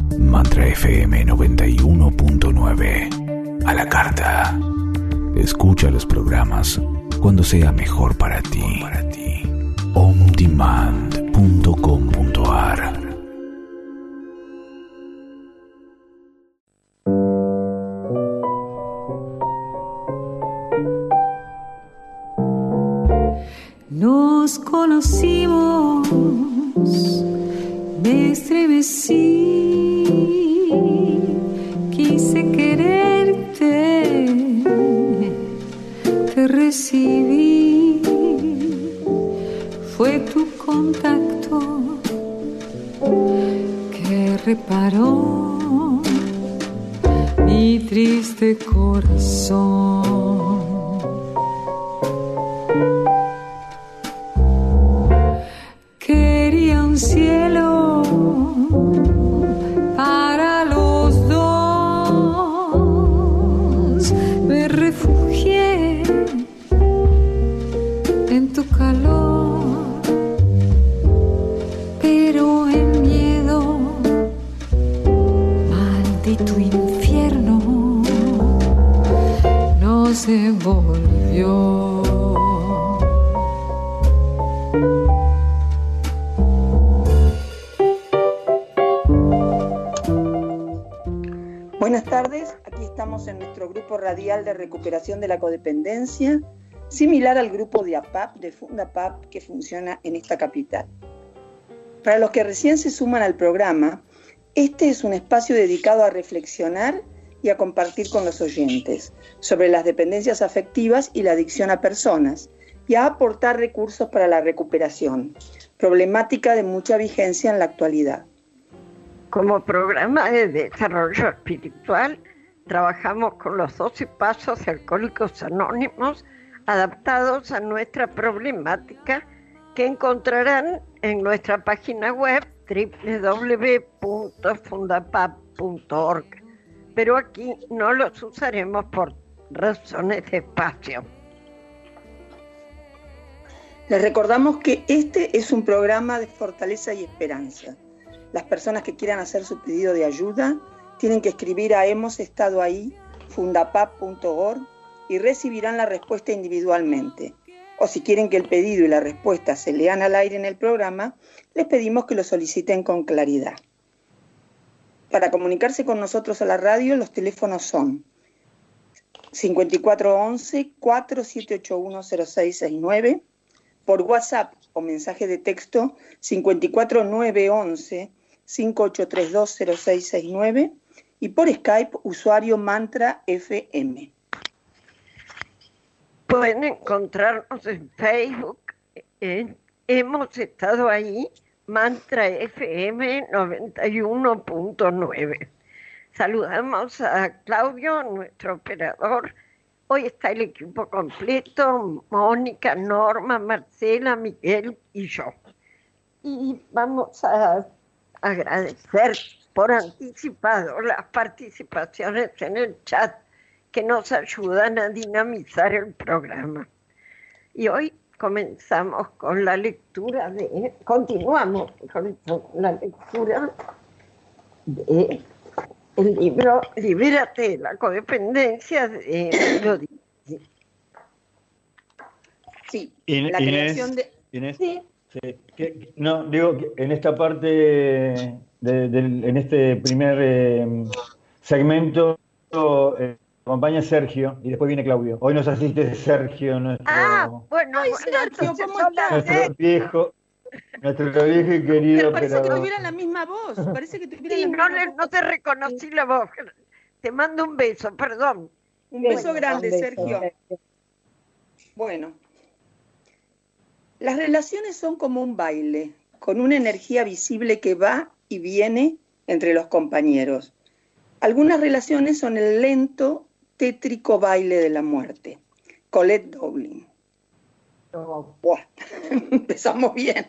Mantra FM 91.9. A la carta. Escucha los programas cuando sea mejor para ti. ondemand.com.ar. Nos conocimos, me estremecí, quise quererte, te recibí, fue tu contacto que reparó mi triste corazón. Cielo para los dos, me refugié en tu calor, pero el miedo, maldito infierno, nos envolvió. Buenas tardes, aquí estamos en nuestro grupo radial de recuperación de la codependencia, similar al grupo de APAP, de Fundapap, que funciona en esta capital. Para los que recién se suman al programa, este es un espacio dedicado a reflexionar y a compartir con los oyentes sobre las dependencias afectivas y la adicción a personas, y a aportar recursos para la recuperación, problemática de mucha vigencia en la actualidad. Como programa de desarrollo espiritual, trabajamos con los 12 pasos de Alcohólicos Anónimos adaptados a nuestra problemática que encontrarán en nuestra página web www.fundapap.org. Pero aquí no los usaremos por razones de espacio. Les recordamos que este es un programa de fortaleza y esperanza. Las personas que quieran hacer su pedido de ayuda tienen que escribir a hemosestadoahí@fundapap.org y recibirán la respuesta individualmente. O si quieren que el pedido y la respuesta se lean al aire en el programa, les pedimos que lo soliciten con claridad. Para comunicarse con nosotros a la radio, los teléfonos son 5411-4781-0669, por WhatsApp o mensaje de texto 54911-5832-0669 y por Skype usuario Mantra FM. Pueden encontrarnos en Facebook, hemos estado ahí, Mantra FM 91.9. Saludamos a Claudio, nuestro operador. Hoy está el equipo completo, Mónica, Norma, Marcela, Miguel y yo. Y vamos a agradecer por anticipado las participaciones en el chat que nos ayudan a dinamizar el programa. Y hoy continuamos con la lectura de el libro Libérate de la codependencia de Melody. Sí, la creación de... Inés, sí. Sí. No, digo que en esta parte, en este primer segmento, acompaña Sergio y después viene Claudio. Hoy nos asiste Sergio, nuestro, Sergio, ¿cómo estás? nuestro viejo y querido. Parece que tuvieran la misma voz. Parece que tuvieran la misma voz. No te reconocí la voz. Te mando un beso, perdón. Un beso grande, Sergio. Bueno. Las relaciones son como un baile, con una energía visible que va y viene entre los compañeros. Algunas relaciones son el lento, tétrico baile de la muerte. Colette Dowling. Buah, empezamos bien.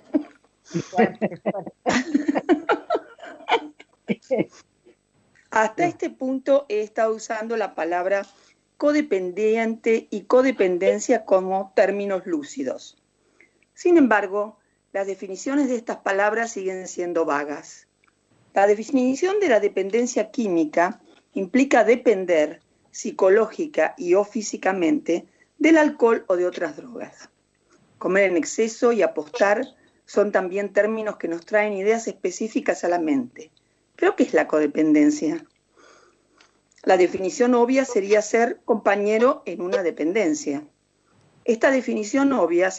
Hasta este punto he estado usando la palabra codependiente y codependencia como términos lúcidos. Sin embargo, las definiciones de estas palabras siguen siendo vagas. La definición de la dependencia química implica depender psicológica y o físicamente del alcohol o de otras drogas. Comer en exceso y apostar son también términos que nos traen ideas específicas a la mente. ¿Pero qué es la codependencia? La definición obvia sería ser compañero en una dependencia. Esta definición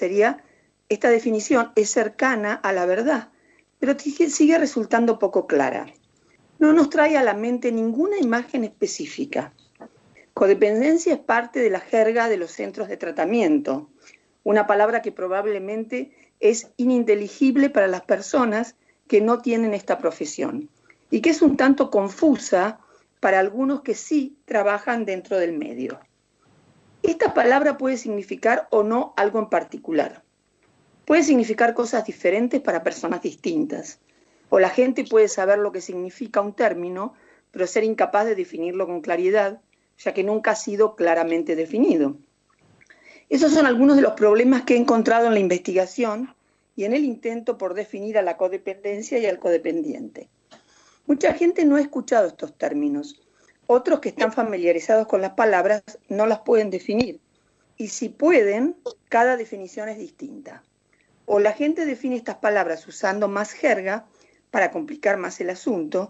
es cercana a la verdad, pero sigue resultando poco clara. No nos trae a la mente ninguna imagen específica. Codependencia es parte de la jerga de los centros de tratamiento, una palabra que probablemente es ininteligible para las personas que no tienen esta profesión y que es un tanto confusa para algunos que sí trabajan dentro del medio. Esta palabra puede significar o no algo en particular. Puede significar cosas diferentes para personas distintas. O la gente puede saber lo que significa un término, pero ser incapaz de definirlo con claridad, ya que nunca ha sido claramente definido. Esos son algunos de los problemas que he encontrado en la investigación y en el intento por definir a la codependencia y al codependiente. Mucha gente no ha escuchado estos términos. Otros que están familiarizados con las palabras no las pueden definir. Y si pueden, cada definición es distinta. O la gente define estas palabras usando más jerga para complicar más el asunto.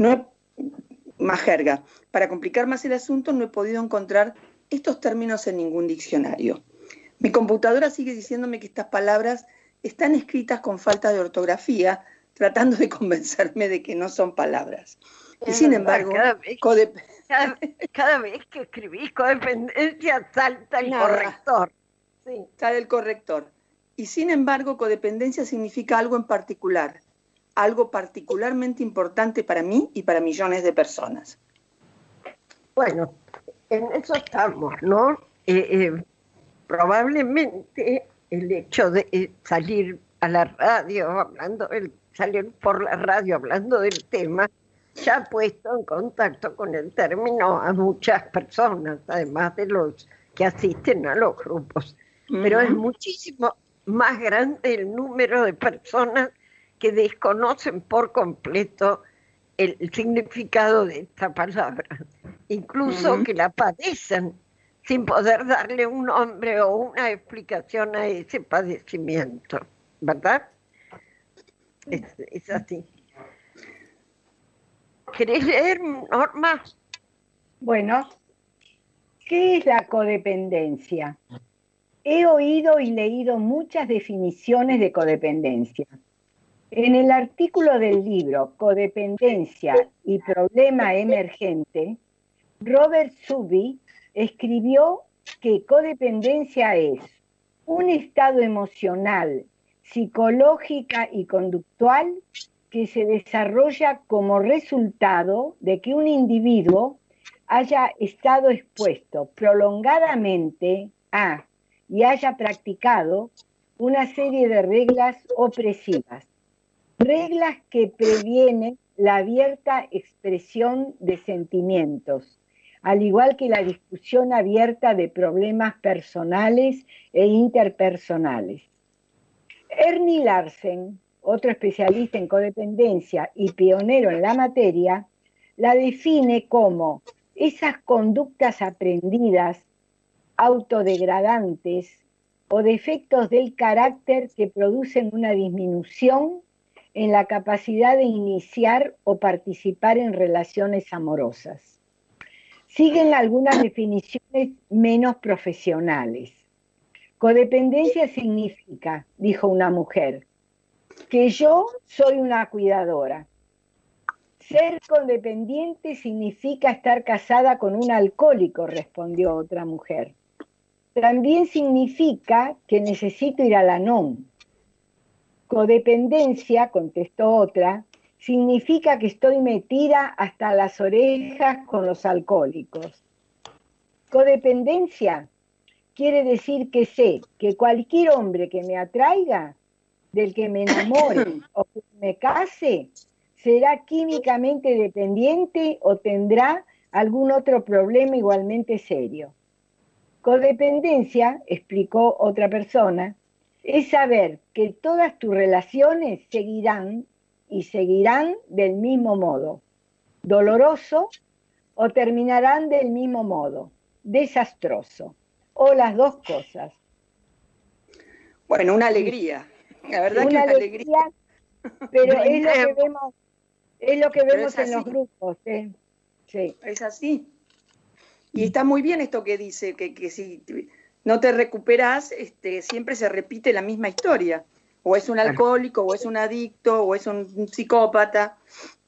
Para complicar más el asunto no he podido encontrar estos términos en ningún diccionario. Mi computadora sigue diciéndome que estas palabras están escritas con falta de ortografía, tratando de convencerme de que no son palabras. Y sin embargo, cada vez que escribís codependencia salta el corrector. Sí. Sale el corrector. Y sin embargo, codependencia significa algo en particular, algo particularmente importante para mí y para millones de personas. Bueno, en eso estamos, ¿no? Probablemente el hecho de salir a la radio salir por la radio hablando del tema ya ha puesto en contacto con el término a muchas personas, además de los que asisten a los grupos. Pero es muchísimo más grande el número de personas que desconocen por completo el significado de esta palabra, incluso que la padecen sin poder darle un nombre o una explicación a ese padecimiento, ¿verdad? Es así. ¿Querés leer, Norma? Bueno, ¿qué es la codependencia? He oído y leído muchas definiciones de codependencia. En el artículo del libro Codependencia y Problema Emergente, Robert Zuby escribió que codependencia es un estado emocional, psicológica y conductual que se desarrolla como resultado de que un individuo haya estado expuesto prolongadamente a y haya practicado una serie de reglas opresivas, reglas que previenen la abierta expresión de sentimientos, al igual que la discusión abierta de problemas personales e interpersonales. Ernie Larsen, otro especialista en codependencia y pionero en la materia, la define como esas conductas aprendidas, autodegradantes o defectos del carácter que producen una disminución en la capacidad de iniciar o participar en relaciones amorosas. Siguen algunas definiciones menos profesionales. Codependencia significa, dijo una mujer, que yo soy una cuidadora. Ser codependiente significa estar casada con un alcohólico, respondió otra mujer. También significa que necesito ir a la NOM. Codependencia, contestó otra, significa que estoy metida hasta las orejas con los alcohólicos. Codependencia quiere decir que sé que cualquier hombre que me atraiga, del que me enamore o que me case, será químicamente dependiente o tendrá algún otro problema igualmente serio. Codependencia, explicó otra persona, es saber que todas tus relaciones seguirán y seguirán del mismo modo, doloroso, o terminarán del mismo modo, desastroso, o las dos cosas. Bueno, una alegría. La verdad que una alegría. Pero es lo que vemos en los grupos. Sí. Es así. Y está muy bien esto que dice, que si no te recuperas, siempre se repite la misma historia. O es un alcohólico, o es un adicto, o es un psicópata.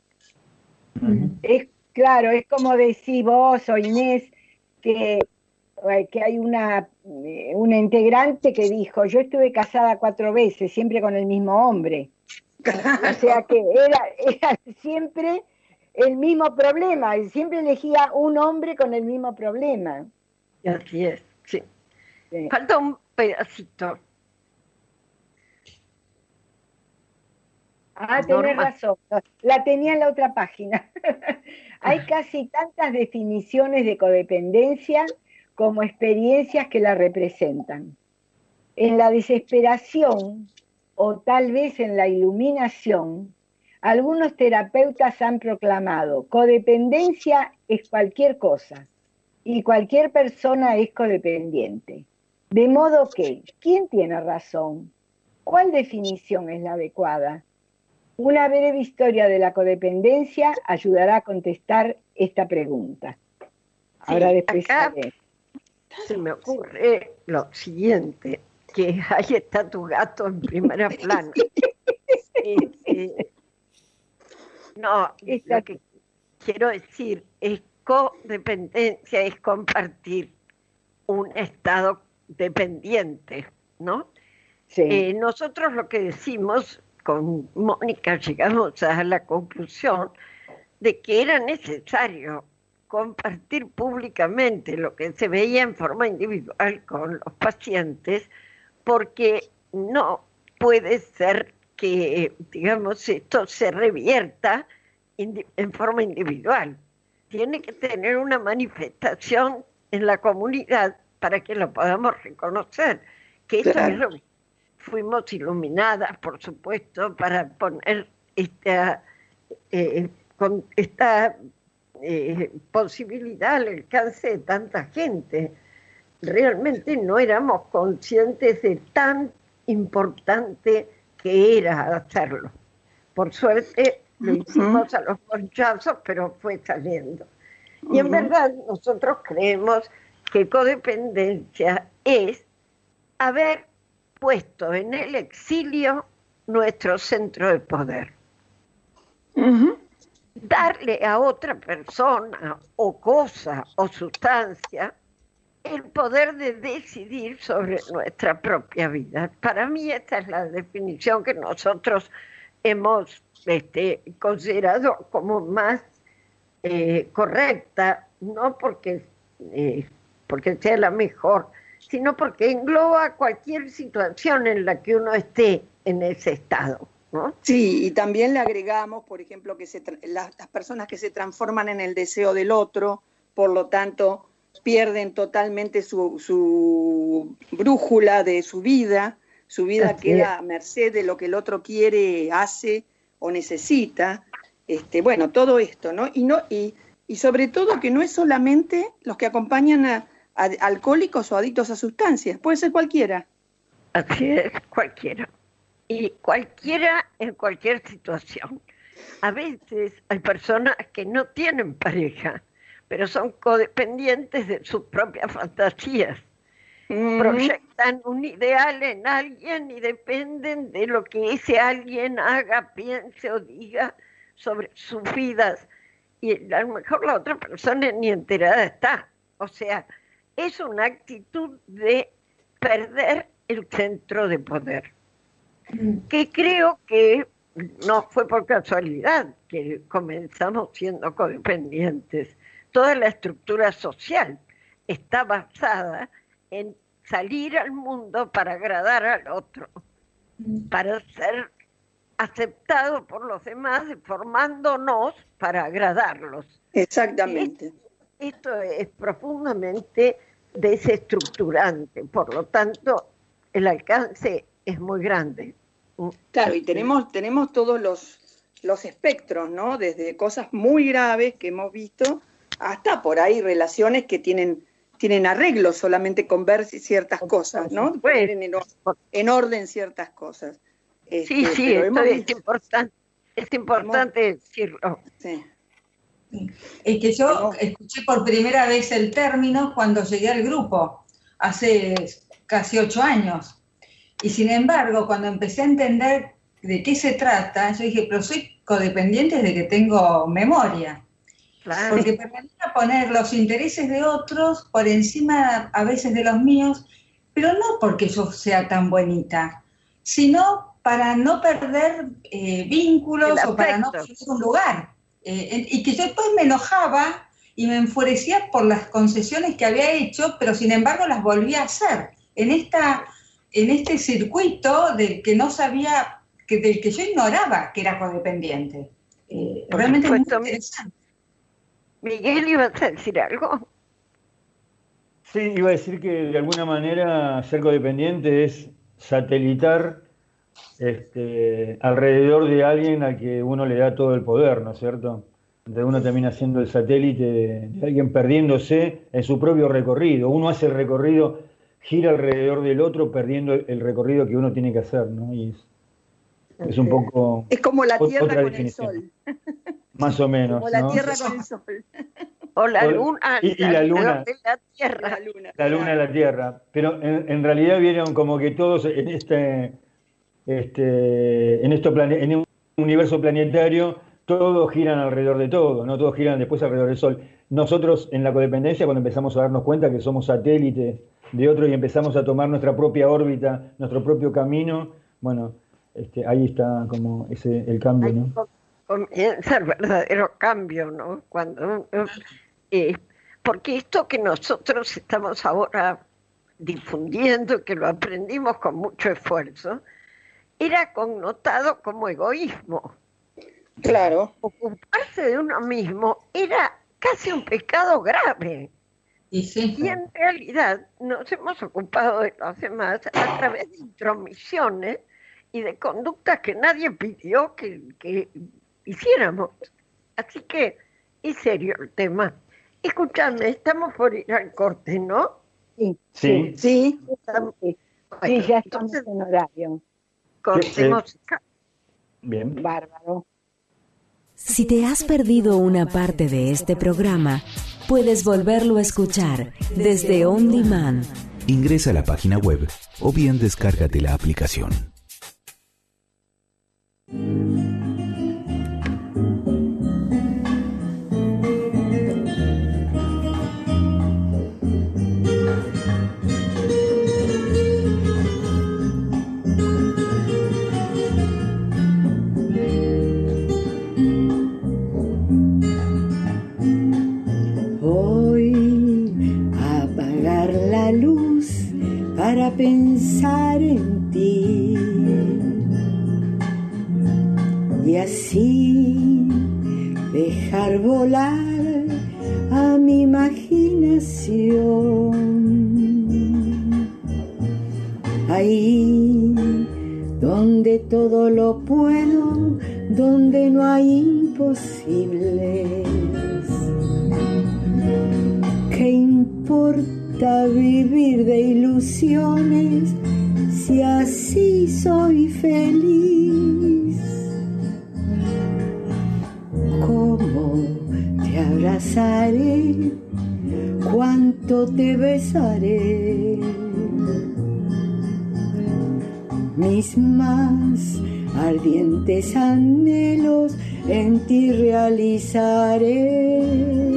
Claro, es como decís vos o Inés, que hay una integrante que dijo, yo estuve casada 4 veces, siempre con el mismo hombre. O sea que era siempre el mismo problema, siempre elegía un hombre con el mismo problema. Así es, sí. Falta un pedacito. Tenés razón, la tenía en la otra página. Hay casi tantas definiciones de codependencia como experiencias que la representan. En la desesperación, o tal vez en la iluminación, algunos terapeutas han proclamado: codependencia es cualquier cosa, y cualquier persona es codependiente. De modo que, ¿quién tiene razón? ¿Cuál definición es la adecuada? Una breve historia de la codependencia ayudará a contestar esta pregunta. Ahora después acá se me ocurre lo siguiente, que ahí está tu gato en primera plana. No, lo que quiero decir es codependencia, es compartir un estado dependiente, ¿no? Sí. Nosotros lo que decimos con Mónica, llegamos a la conclusión de que era necesario compartir públicamente lo que se veía en forma individual con los pacientes, porque no puede ser que, digamos, esto se revierta en forma individual. Tiene que tener una manifestación en la comunidad para que lo podamos reconocer, que esto es lo que fuimos iluminadas, por supuesto, para poner esta posibilidad al alcance de tanta gente. Realmente no éramos conscientes de tan importante que era hacerlo. Por suerte lo hicimos a los ponchazos, pero fue saliendo. Y en verdad nosotros creemos que codependencia es haber puesto en el exilio nuestro centro de poder. Darle a otra persona o cosa o sustancia el poder de decidir sobre nuestra propia vida. Para mí esta es la definición que nosotros hemos considerado como más correcta, no porque sea la mejor, sino porque engloba cualquier situación en la que uno esté en ese estado, ¿no? Sí, y también le agregamos, por ejemplo, que las personas que se transforman en el deseo del otro, por lo tanto, pierden totalmente su brújula de su vida queda a merced de lo que el otro quiere, hace o necesita. Bueno, todo esto, ¿no? Y sobre todo que no es solamente los que acompañan a alcohólicos o adictos a sustancias, puede ser cualquiera. Así es, cualquiera. Y cualquiera en cualquier situación. A veces hay personas que no tienen pareja, pero son codependientes de sus propias fantasías. Proyectan un ideal en alguien y dependen de lo que ese alguien haga, piense o diga sobre sus vidas. Y a lo mejor la otra persona ni enterada está. O sea, es una actitud de perder el centro de poder, que creo que no fue por casualidad que comenzamos siendo codependientes. Toda la estructura social está basada en salir al mundo para agradar al otro, para ser aceptado por los demás, formándonos para agradarlos. Exactamente. Esto es profundamente desestructurante, por lo tanto el alcance es muy grande. Claro, y tenemos todos los espectros, ¿no? Desde cosas muy graves que hemos visto hasta por ahí relaciones que tienen arreglo solamente con ver ciertas cosas, ¿no? Poner en orden ciertas cosas. Sí, esto es importante decirlo. Sí. Es que yo escuché por primera vez el término cuando llegué al grupo, hace casi 8 años. Y sin embargo, cuando empecé a entender de qué se trata, yo dije, pero soy codependiente desde que tengo memoria. Claro. Porque permitía poner los intereses de otros por encima a veces de los míos, pero no porque yo sea tan bonita, sino para no perder vínculos o para no perder un lugar. Y que yo después me enojaba y me enfurecía por las concesiones que había hecho, pero sin embargo las volví a hacer. En este circuito del que no sabía, del que yo ignoraba que era codependiente. Realmente es muy interesante. Miguel, ¿ibas a decir algo? Sí, iba a decir que de alguna manera ser codependiente es satelitar alrededor de alguien al que uno le da todo el poder, ¿no es cierto? Entonces uno termina siendo el satélite de alguien perdiéndose en su propio recorrido. Uno hace el recorrido, gira alrededor del otro, perdiendo el recorrido que uno tiene que hacer, ¿no? Y es un poco... Es como la Tierra con definición. el Sol. Más o menos, como la ¿no? Tierra con el Sol. O la Luna. Y la Luna. De la Tierra. La Luna de la Tierra. Pero en realidad vieron como que todos en en un universo planetario, todos giran alrededor de todo, no todos giran después alrededor del Sol. Nosotros en la codependencia, cuando empezamos a darnos cuenta que somos satélites de otros y empezamos a tomar nuestra propia órbita, nuestro propio camino, bueno, ahí está como el cambio, ¿no? Comienza el verdadero cambio, ¿no? Cuando porque esto que nosotros estamos ahora difundiendo, que lo aprendimos con mucho esfuerzo, era connotado como egoísmo. Claro. Ocuparse de uno mismo era casi un pecado grave. Y en realidad nos hemos ocupado de los demás a través de intromisiones y de conductas que nadie pidió que hiciéramos. Así que es serio el tema. Escuchadme, estamos por ir al corte, ¿no? Sí. Sí, ya estamos en horario. Cortemos. Bien. Bárbaro. Si te has perdido una parte de este programa, puedes volverlo a escuchar desde On Demand. Ingresa a la página web o bien descárgate la aplicación. Para pensar en ti y así dejar volar a mi imaginación. Ahí donde todo lo puedo, donde no hay imposibles. ¿Qué importa vivir de ilusiones si así soy feliz? ¿Cómo te abrazaré? ¿Cuánto te besaré? Mis más ardientes anhelos en ti realizaré.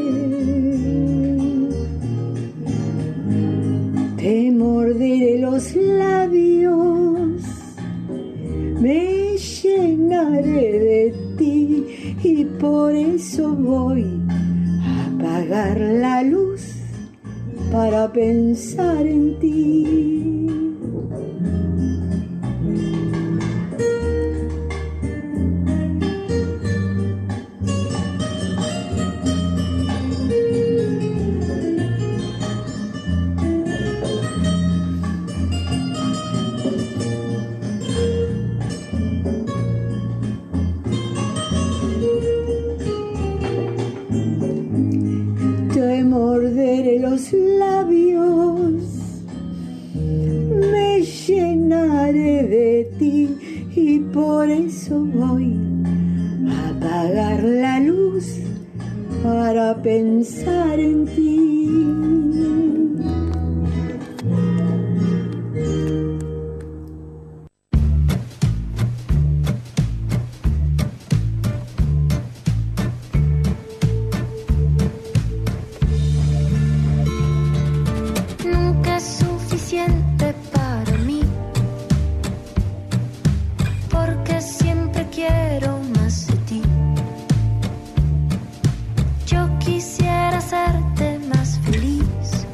Te morderé los labios, me llenaré de ti y por eso voy a apagar la luz para pensar en ti. los labios. Me llenaré de ti y por eso voy a apagar la luz para pensar en ti. Nunca es suficiente para mí, porque siempre quiero más de ti. Yo quisiera hacerte más feliz,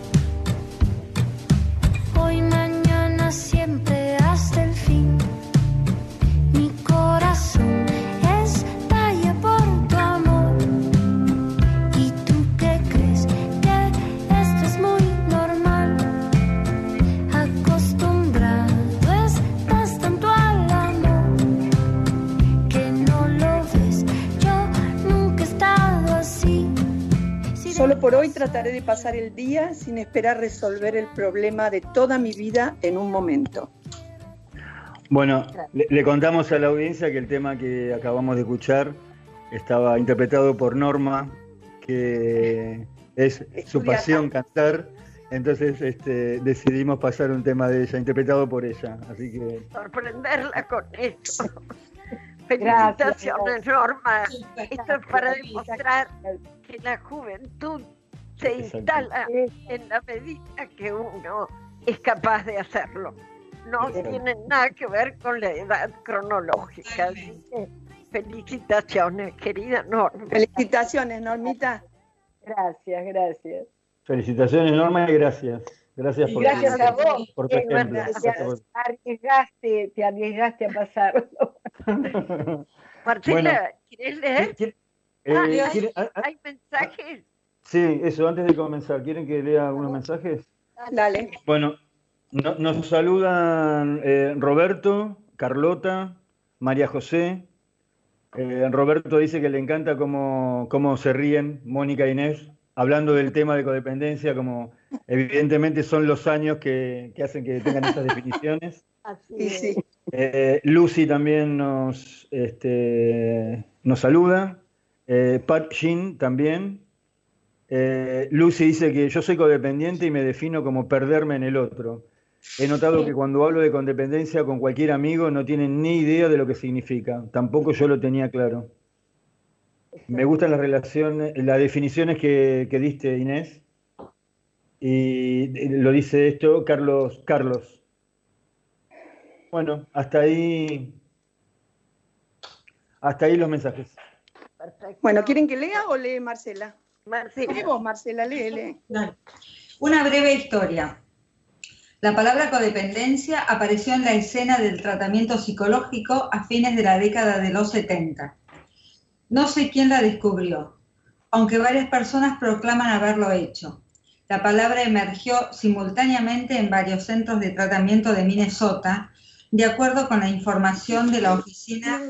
hoy, mañana, siempre, hasta el fin. Mi corazón estalla por tu amor. ¿Y tú qué crees? Que esto es muy normal. Acostumbrado estás tanto al amor que no lo ves. Yo nunca he estado así. Solo por hoy trataré de pasar el día sin esperar resolver el problema de toda mi vida en un momento. Bueno, le contamos a la audiencia que el tema que acabamos de escuchar estaba interpretado por Norma, que es su pasión cantar, entonces decidimos pasar un tema de ella, interpretado por ella, así que... Sorprenderla con esto. Felicitaciones, Norma. Esto es para demostrar que la juventud se instala en la medida que uno es capaz de hacerlo. No tiene nada que ver con la edad cronológica. Así que felicitaciones, querida Norma. Felicitaciones, Normita. Gracias, gracias. Felicitaciones, Norma, y gracias. Gracias por, Gracias a vos, por tu ejemplo. Te arriesgaste a pasarlo. Marcela, ¿quieres leer? ¿Hay mensajes? Sí, eso, antes de comenzar, ¿quieren que lea algunos mensajes? Dale. Bueno, nos saludan Roberto, Carlota, María José. Roberto dice que le encanta cómo se ríen Mónica e Inés, hablando del tema de codependencia, como evidentemente son los años que hacen que tengan esas definiciones. Sí, sí. Lucy también nos saluda. Pat Jean también. Lucy dice que yo soy codependiente y me defino como perderme en el otro. He notado que cuando hablo de codependencia con cualquier amigo no tienen ni idea de lo que significa. Tampoco yo lo tenía claro. Me gustan las relaciones, las definiciones que diste, Inés. Y lo dice esto Carlos. Bueno, hasta ahí los mensajes. Perfecto. Bueno, ¿quieren que lea o lee Marcela? Marcela. Vos, Marcela, lee. Una breve historia. La palabra codependencia apareció en la escena del tratamiento psicológico a fines de la década de los 70. No sé quién la descubrió, aunque varias personas proclaman haberlo hecho. La palabra emergió simultáneamente en varios centros de tratamiento de Minnesota, de acuerdo con la información de la oficina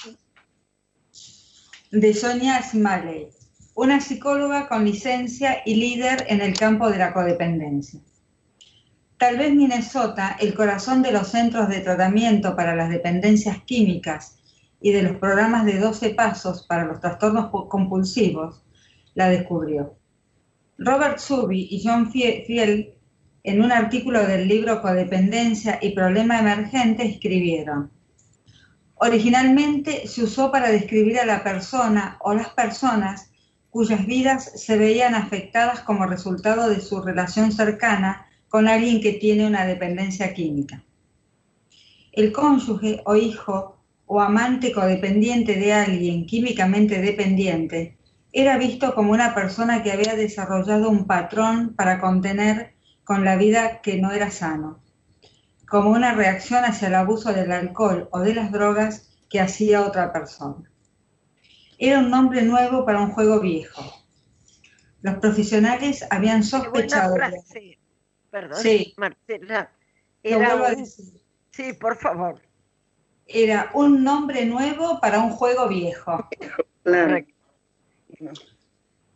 de Sonia Smalley, una psicóloga con licencia y líder en el campo de la codependencia. Tal vez Minnesota, el corazón de los centros de tratamiento para las dependencias químicas y de los programas de 12 pasos para los trastornos compulsivos, la descubrió. Robert Suby y John Fiel, en un artículo del libro Codependencia y Problema Emergente, escribieron: originalmente se usó para describir a la persona o las personas cuyas vidas se veían afectadas como resultado de su relación cercana con alguien que tiene una dependencia química. El cónyuge o hijo o amante codependiente de alguien químicamente dependiente era visto como una persona que había desarrollado un patrón para contener con la vida que no era sano, como una reacción hacia el abuso del alcohol o de las drogas que hacía otra persona. Era un nombre nuevo para un juego viejo. Los profesionales habían sospechado... Qué buena frase. Perdón, sí. Marcela. Sí, por favor. Era un nombre nuevo para un juego viejo. Claro.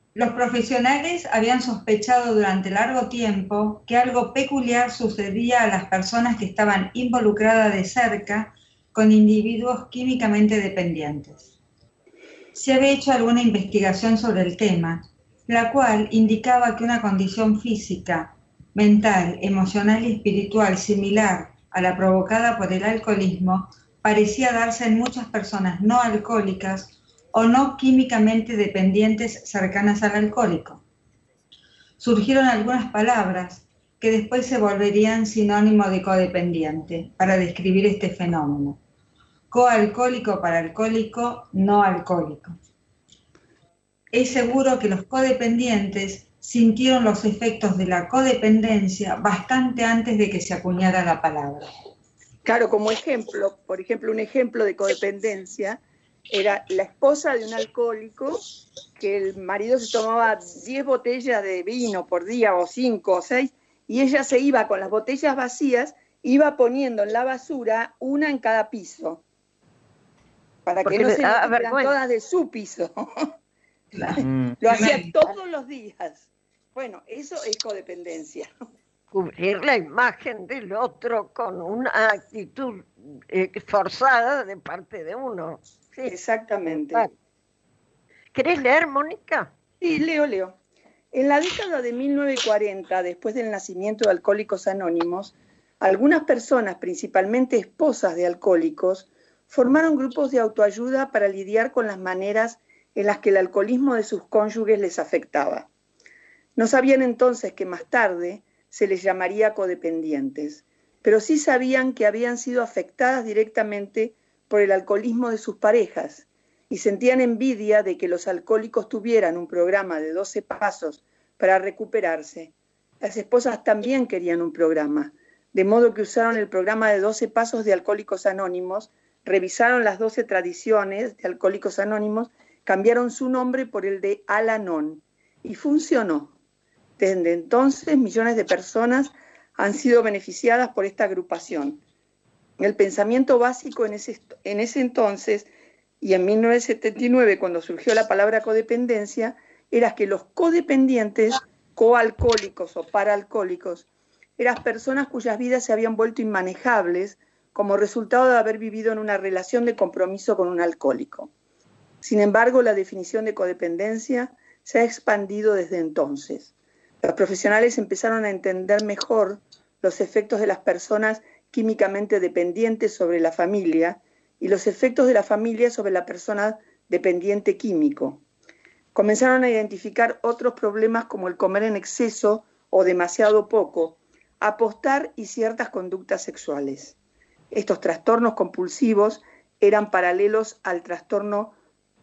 Los profesionales habían sospechado durante largo tiempo que algo peculiar sucedía a las personas que estaban involucradas de cerca con individuos químicamente dependientes. Se había hecho alguna investigación sobre el tema, la cual indicaba que una condición física, mental, emocional y espiritual similar a la provocada por el alcoholismo parecía darse en muchas personas no alcohólicas o no químicamente dependientes cercanas al alcohólico. Surgieron algunas palabras que después se volverían sinónimo de codependiente para describir este fenómeno. Coalcohólico para alcohólico, no alcohólico. Es seguro que los codependientes sintieron los efectos de la codependencia bastante antes de que se acuñara la palabra. Claro, como ejemplo, por ejemplo, un ejemplo de codependencia era la esposa de un alcohólico que el marido se tomaba 10 botellas de vino por día, o 5 o 6, y ella se iba con las botellas vacías, iba poniendo en la basura una en cada piso, para que no se metieran todas de su piso. Lo hacía todos los días. Bueno, eso es codependencia. Cubrir la imagen del otro con una actitud forzada de parte de uno. Sí. Exactamente. ¿Querés leer, Mónica? Sí, leo. En la década de 1940, después del nacimiento de Alcohólicos Anónimos, algunas personas, principalmente esposas de alcohólicos, formaron grupos de autoayuda para lidiar con las maneras en las que el alcoholismo de sus cónyuges les afectaba. No sabían entonces que más tarde se les llamaría codependientes, pero sí sabían que habían sido afectadas directamente por el alcoholismo de sus parejas y sentían envidia de que los alcohólicos tuvieran un programa de 12 pasos para recuperarse. Las esposas también querían un programa, de modo que usaron el programa de 12 pasos de Alcohólicos Anónimos, revisaron las 12 tradiciones de Alcohólicos Anónimos, cambiaron su nombre por el de Al-Anon y funcionó. Desde entonces, millones de personas han sido beneficiadas por esta agrupación. El pensamiento básico en ese entonces y en 1979, cuando surgió la palabra codependencia, era que los codependientes, coalcohólicos o paraalcohólicos, eran personas cuyas vidas se habían vuelto inmanejables como resultado de haber vivido en una relación de compromiso con un alcohólico. Sin embargo, la definición de codependencia se ha expandido desde entonces. Los profesionales empezaron a entender mejor los efectos de las personas químicamente dependientes sobre la familia y los efectos de la familia sobre la persona dependiente químico. Comenzaron a identificar otros problemas como el comer en exceso o demasiado poco, apostar y ciertas conductas sexuales. Estos trastornos compulsivos eran paralelos al trastorno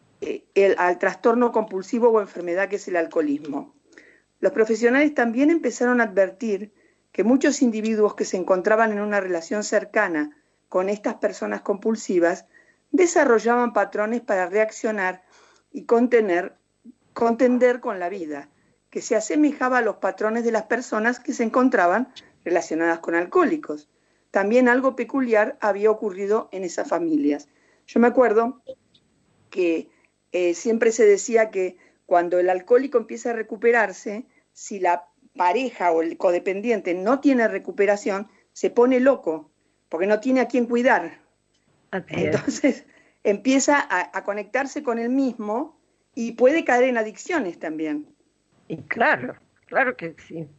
compulsivo o enfermedad que es el alcoholismo. Los profesionales también empezaron a advertir que muchos individuos que se encontraban en una relación cercana con estas personas compulsivas desarrollaban patrones para reaccionar y contender con la vida, que se asemejaba a los patrones de las personas que se encontraban relacionadas con alcohólicos. También algo peculiar había ocurrido en esas familias. Yo me acuerdo que siempre se decía que cuando el alcohólico empieza a recuperarse, si la pareja o el codependiente no tiene recuperación, se pone loco, porque no tiene a quién cuidar. Entonces empieza a conectarse con él mismo y puede caer en adicciones también. Y claro que sí.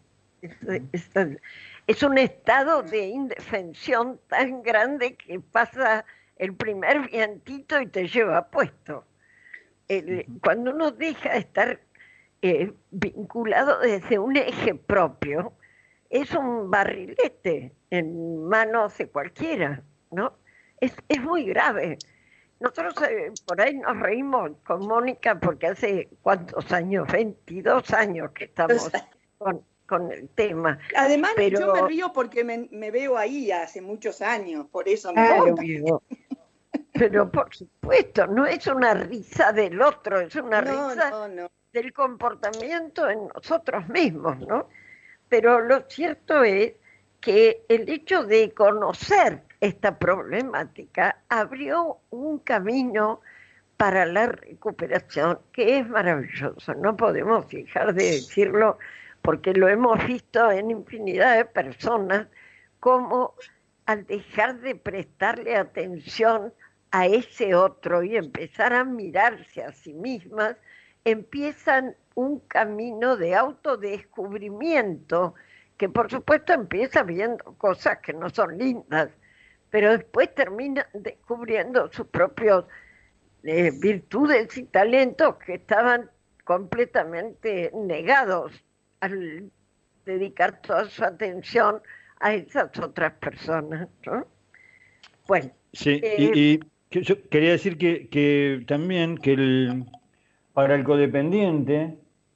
Es un estado de indefensión tan grande que pasa el primer vientito y te lleva puesto. Cuando uno deja de estar vinculado desde un eje propio, es un barrilete en manos de cualquiera, ¿no? Es muy grave. Nosotros por ahí nos reímos con Mónica porque hace ¿cuántos años? 22 años que estamos con el tema. Además, yo me río porque me veo ahí hace muchos años, por eso me obvio. Pero por supuesto, no es una risa del otro, es una risa del comportamiento en nosotros mismos, ¿no? Pero lo cierto es que el hecho de conocer esta problemática abrió un camino para la recuperación, que es maravilloso. No podemos dejar de decirlo porque lo hemos visto en infinidad de personas, como al dejar de prestarle atención a ese otro y empezar a mirarse a sí mismas, empiezan un camino de autodescubrimiento, que por supuesto empieza viendo cosas que no son lindas, pero después termina descubriendo sus propios virtudes y talentos que estaban completamente negados al dedicar toda su atención a esas otras personas, ¿no? Bueno. Sí, y yo quería decir que también que para el codependiente,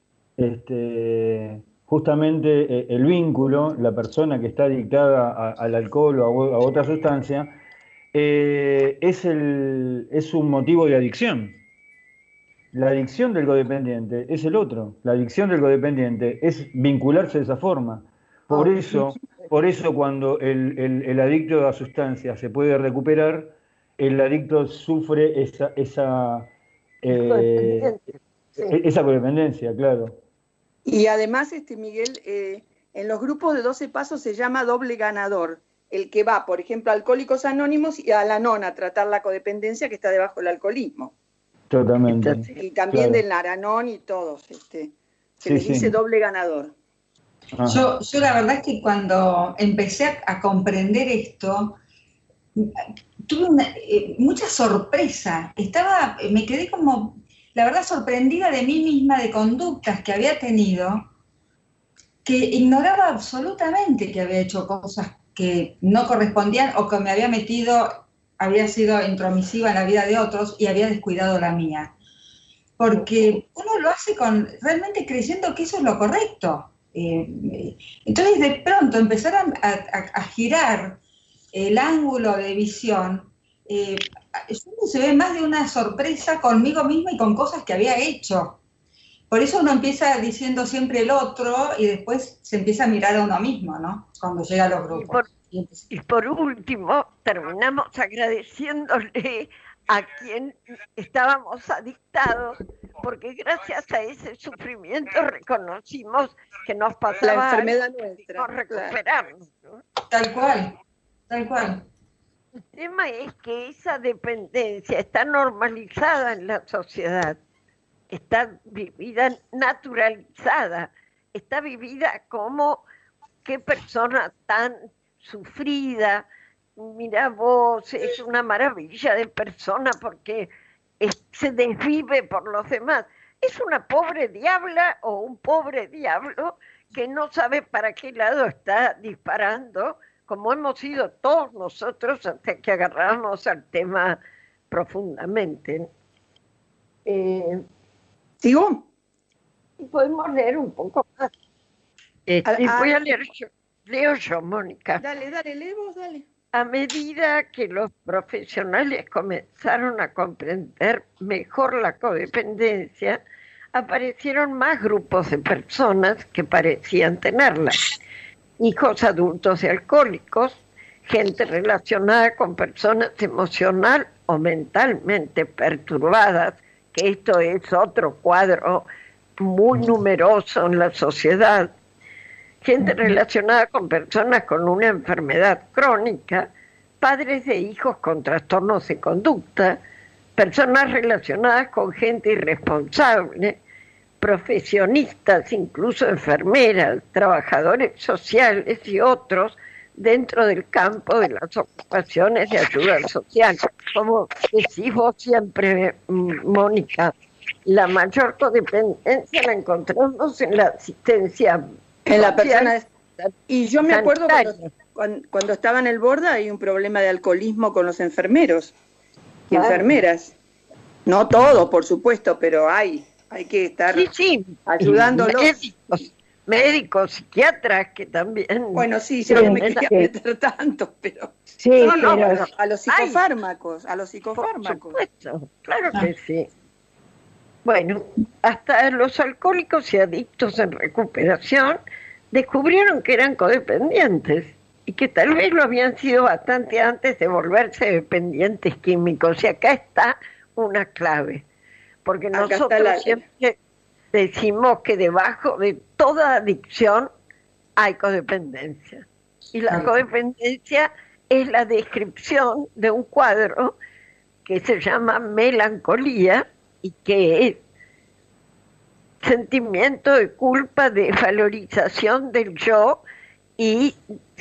justamente el vínculo, la persona que está adictada al alcohol o a otra sustancia, es un motivo de adicción. La adicción del codependiente es el otro. La adicción del codependiente es vincularse de esa forma. Por eso cuando el adicto a sustancias se puede recuperar, el adicto sufre esa codependencia, claro. Y además, Miguel, en los grupos de 12 pasos se llama doble ganador. El que va, por ejemplo, a Alcohólicos Anónimos y a Al-Anon a tratar la codependencia que está debajo del alcoholismo. Totalmente. Y también del Al-Anon y todos. Se les dice doble ganador. Yo la verdad es que cuando empecé a comprender esto, tuve mucha sorpresa. Me quedé como, la verdad, sorprendida de mí misma, de conductas que había tenido, que ignoraba absolutamente que había hecho cosas que no correspondían o que me había sido intromisiva en la vida de otros y había descuidado la mía. Porque uno lo hace realmente creyendo que eso es lo correcto. Entonces de pronto empezar a girar el ángulo de visión, se ve más de una sorpresa conmigo misma y con cosas que había hecho. Por eso uno empieza diciendo siempre el otro y después se empieza a mirar a uno mismo, ¿no? Cuando llega a los grupos. Y por último, terminamos agradeciéndole a quien estábamos adictados, porque gracias a ese sufrimiento reconocimos que nos pasaba la enfermedad nuestra, nos recuperamos, ¿no? Tal cual. El tema es que esa dependencia está normalizada en la sociedad, está vivida naturalizada, está vivida como qué persona tan sufrida, mira vos, es una maravilla de persona porque se desvive por los demás. Es una pobre diabla o un pobre diablo que no sabe para qué lado está disparando, como hemos sido todos nosotros hasta que agarramos al tema profundamente. ¿Sigo? Y podemos leer un poco más. Voy a leer yo. Leo yo, Mónica. Dale, lee vos, dale. A medida que los profesionales comenzaron a comprender mejor la codependencia, aparecieron más grupos de personas que parecían tenerla. Hijos adultos de alcohólicos, gente relacionada con personas emocional o mentalmente perturbadas, que esto es otro cuadro muy numeroso en la sociedad, gente relacionada con personas con una enfermedad crónica, padres de hijos con trastornos de conducta, personas relacionadas con gente irresponsable, profesionistas, incluso enfermeras, trabajadores sociales y otros dentro del campo de las ocupaciones de ayuda social. Como decís vos siempre, Mónica, la mayor codependencia la encontramos en la asistencia en la persona. Y yo me acuerdo cuando estaba en el Borda hay un problema de alcoholismo con los enfermeros y enfermeras. No todo, por supuesto, pero hay que estar ayudándolos. Médicos, psiquiatras que también... Bueno, sí, yo no me quería meter tanto, pero... Sí, pero a los psicofármacos, Por supuesto, claro que sí. Bueno, hasta los alcohólicos y adictos en recuperación descubrieron que eran codependientes y que tal vez lo habían sido bastante antes de volverse dependientes químicos. Y acá está una clave, porque Acá está nosotros siempre decimos que debajo de toda adicción hay codependencia. Y la codependencia es la descripción de un cuadro que se llama melancolía y que es sentimiento de culpa, de valorización del yo y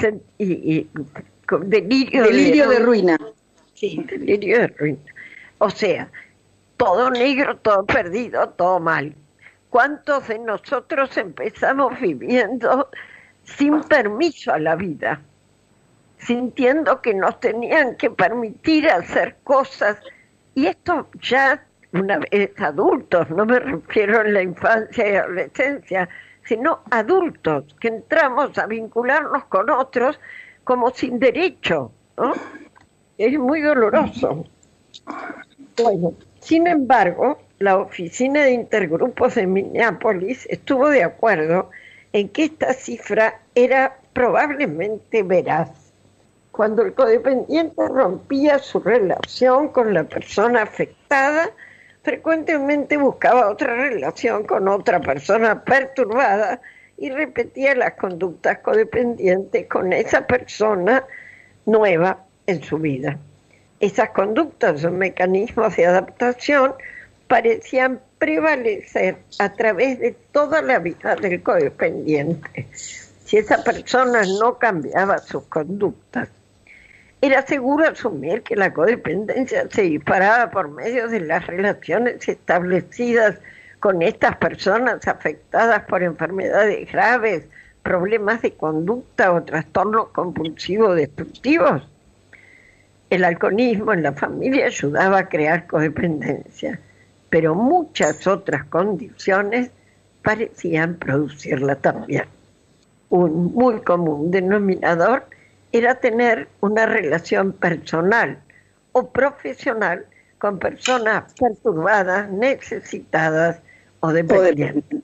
delirio de ruina. Sí, delirio de ruina. O sea, todo negro, todo perdido, todo mal. ¿Cuántos de nosotros empezamos viviendo sin permiso a la vida? Sintiendo que nos tenían que permitir hacer cosas. Y esto ya una vez adultos, no me refiero en la infancia y adolescencia, sino adultos, que entramos a vincularnos con otros como sin derecho, ¿no? Es muy doloroso. Bueno, sin embargo, la Oficina de Intergrupos de Minneapolis estuvo de acuerdo en que esta cifra era probablemente veraz. Cuando el codependiente rompía su relación con la persona afectada, frecuentemente buscaba otra relación con otra persona perturbada y repetía las conductas codependientes con esa persona nueva en su vida. Esas conductas o mecanismos de adaptación parecían prevalecer a través de toda la vida del codependiente. Si esa persona no cambiaba sus conductas, era seguro asumir que la codependencia se disparaba por medio de las relaciones establecidas con estas personas afectadas por enfermedades graves, problemas de conducta o trastornos compulsivos destructivos. El alcoholismo en la familia ayudaba a crear codependencia, pero muchas otras condiciones parecían producirla también. Un muy común denominador era tener una relación personal o profesional con personas perturbadas, necesitadas o dependientes.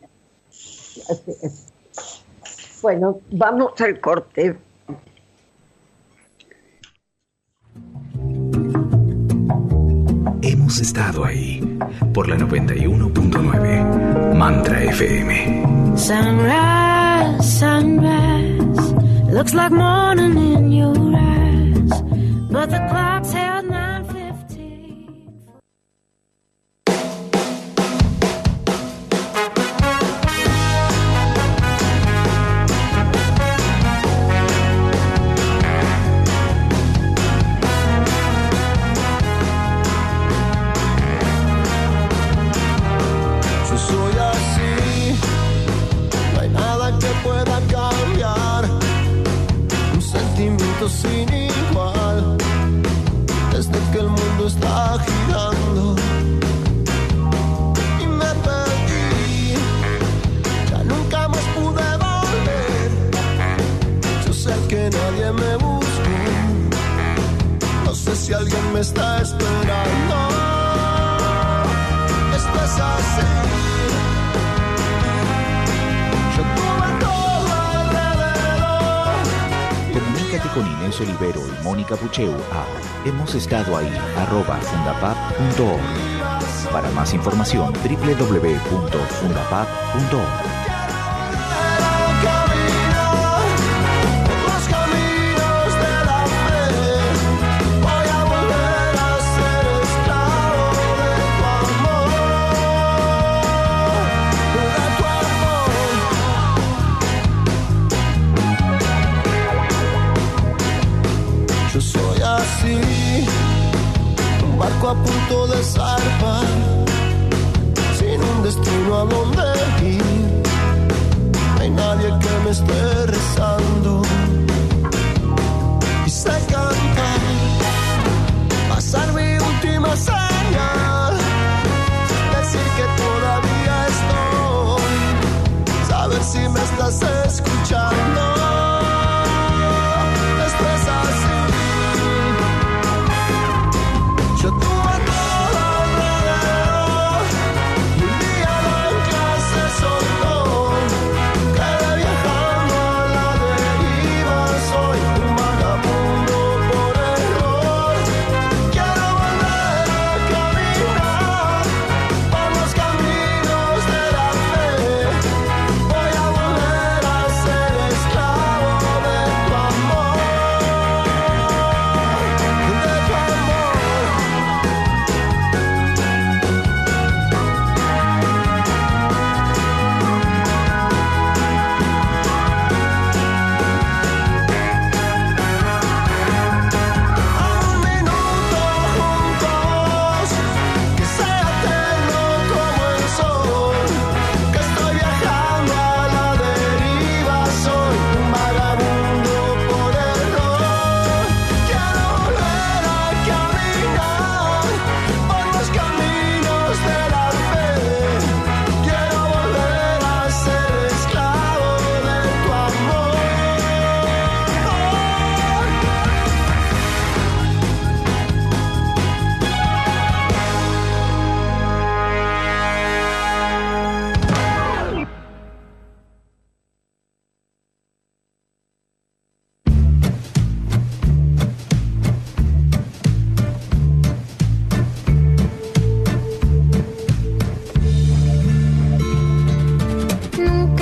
Bueno, vamos al corte. Hemos estado ahí por la 91.9 Mantra FM. Sunrise, sunrise, looks like morning in your eyes, but the clock's held 9:15. Yo soy así, no hay nada que pueda cambiar. Un sentimiento sin igual, desde que el mundo está girando. Y me perdí, ya nunca más pude volver. Yo sé que nadie me buscó, no sé si alguien me está esperando. Esto es así. Yo tuve todo alrededor. Comunícate con Inés Olivero y Mónica Pucheu a hemosestadoahí@fundapap.org. Para más información, www.fundapap.org. Los caminos de la fe, voy a volver a ser esclavo de tu amor, de tu amor. Yo soy así, un barco a punto de zarpar, sin un destino a donde ir. No hay nadie que me esté rezando. Y sé cantar, pasar mi última señal, decir que todavía estoy, saber si me estás escuchando. Esto es así. Yo tuve todo alrededor y un día la clase soltó. Quedé viajando a la deriva, soy un vagabundo por error. Quiero volver a caminar.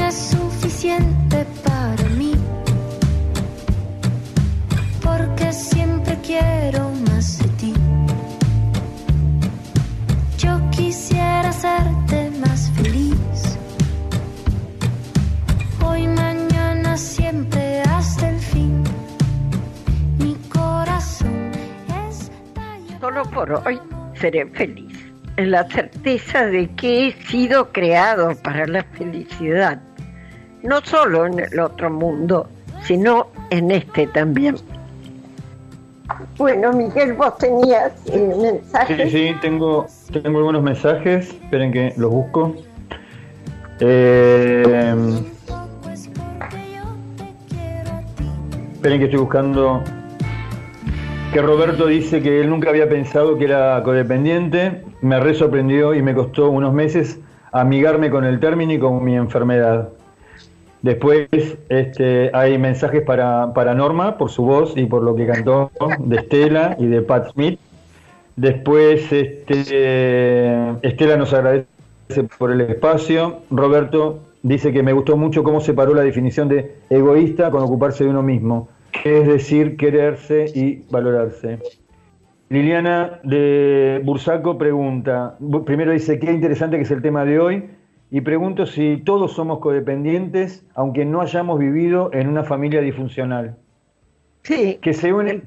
es suficiente para mí, porque siempre quiero más de ti. Yo quisiera hacerte más feliz, hoy, mañana, siempre, hasta el fin. Mi corazón está... Solo por hoy seré feliz, en la certeza de que he sido creado para la felicidad, no solo en el otro mundo, sino en este también. Bueno, Miguel, vos tenías mensajes. Sí, tengo algunos mensajes, esperen que los busco. Esperen que estoy buscando. Que Roberto dice que él nunca había pensado que era codependiente. Me re sorprendió y me costó unos meses amigarme con el término y con mi enfermedad. Después hay mensajes para Norma, por su voz y por lo que cantó, de Estela y de Pat Smith. Después Estela nos agradece por el espacio. Roberto dice que me gustó mucho cómo separó la definición de egoísta con ocuparse de uno mismo, que es decir, quererse y valorarse. Liliana de Bursaco pregunta, primero dice, qué interesante que es el tema de hoy, y pregunto si todos somos codependientes, aunque no hayamos vivido en una familia disfuncional. Sí. Que se une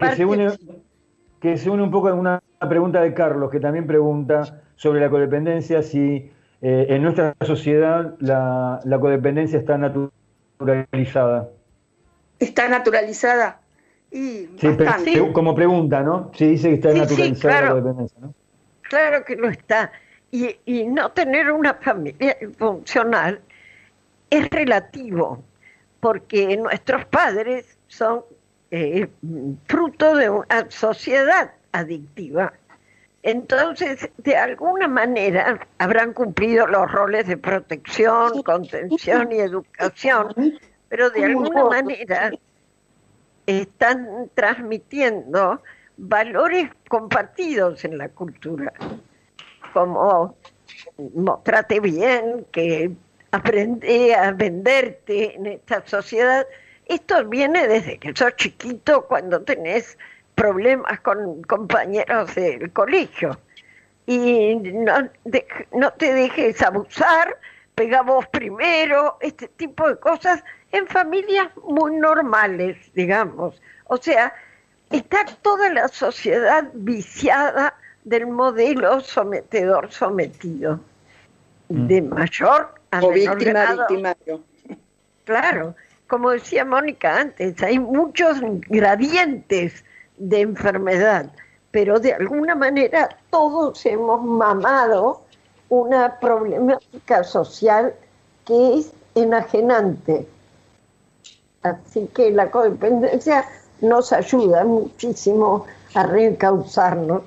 un poco a una pregunta de Carlos, que también pregunta sobre la codependencia, si en nuestra sociedad la codependencia está naturalizada. ¿Está naturalizada? Y sí, como pregunta, ¿no? Sí, dice que está naturalizada, claro, la codependencia, ¿no? Claro que lo está. Y no tener una familia funcional es relativo, porque nuestros padres son fruto de una sociedad adictiva. Entonces, de alguna manera, habrán cumplido los roles de protección, contención y educación, pero de alguna manera están transmitiendo valores compartidos en la cultura, como mostrate bien, que aprende a venderte en esta sociedad. Esto viene desde que sos chiquito, cuando tenés problemas con compañeros del colegio. Y no te dejes abusar, pega vos primero, este tipo de cosas en familias muy normales, digamos. O sea, está toda la sociedad viciada del modelo sometedor-sometido, de mayor a menor grado. Victimario. Claro, como decía Mónica antes, hay muchos gradientes de enfermedad, pero de alguna manera todos hemos mamado una problemática social que es enajenante. Así que la codependencia nos ayuda muchísimo a reencauzarnos,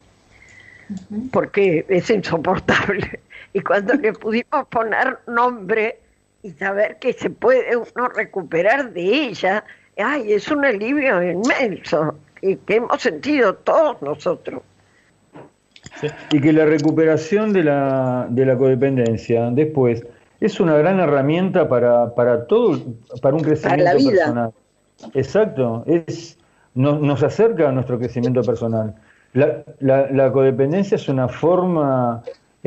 porque es insoportable. Y cuando le pudimos poner nombre y saber que se puede uno recuperar de ella, ¡ay! Es un alivio inmenso que hemos sentido todos nosotros. Sí. Y que la recuperación de la codependencia después es una gran herramienta para todo, para un crecimiento para la vida personal. Exacto, nos acerca a nuestro crecimiento personal. La codependencia es una forma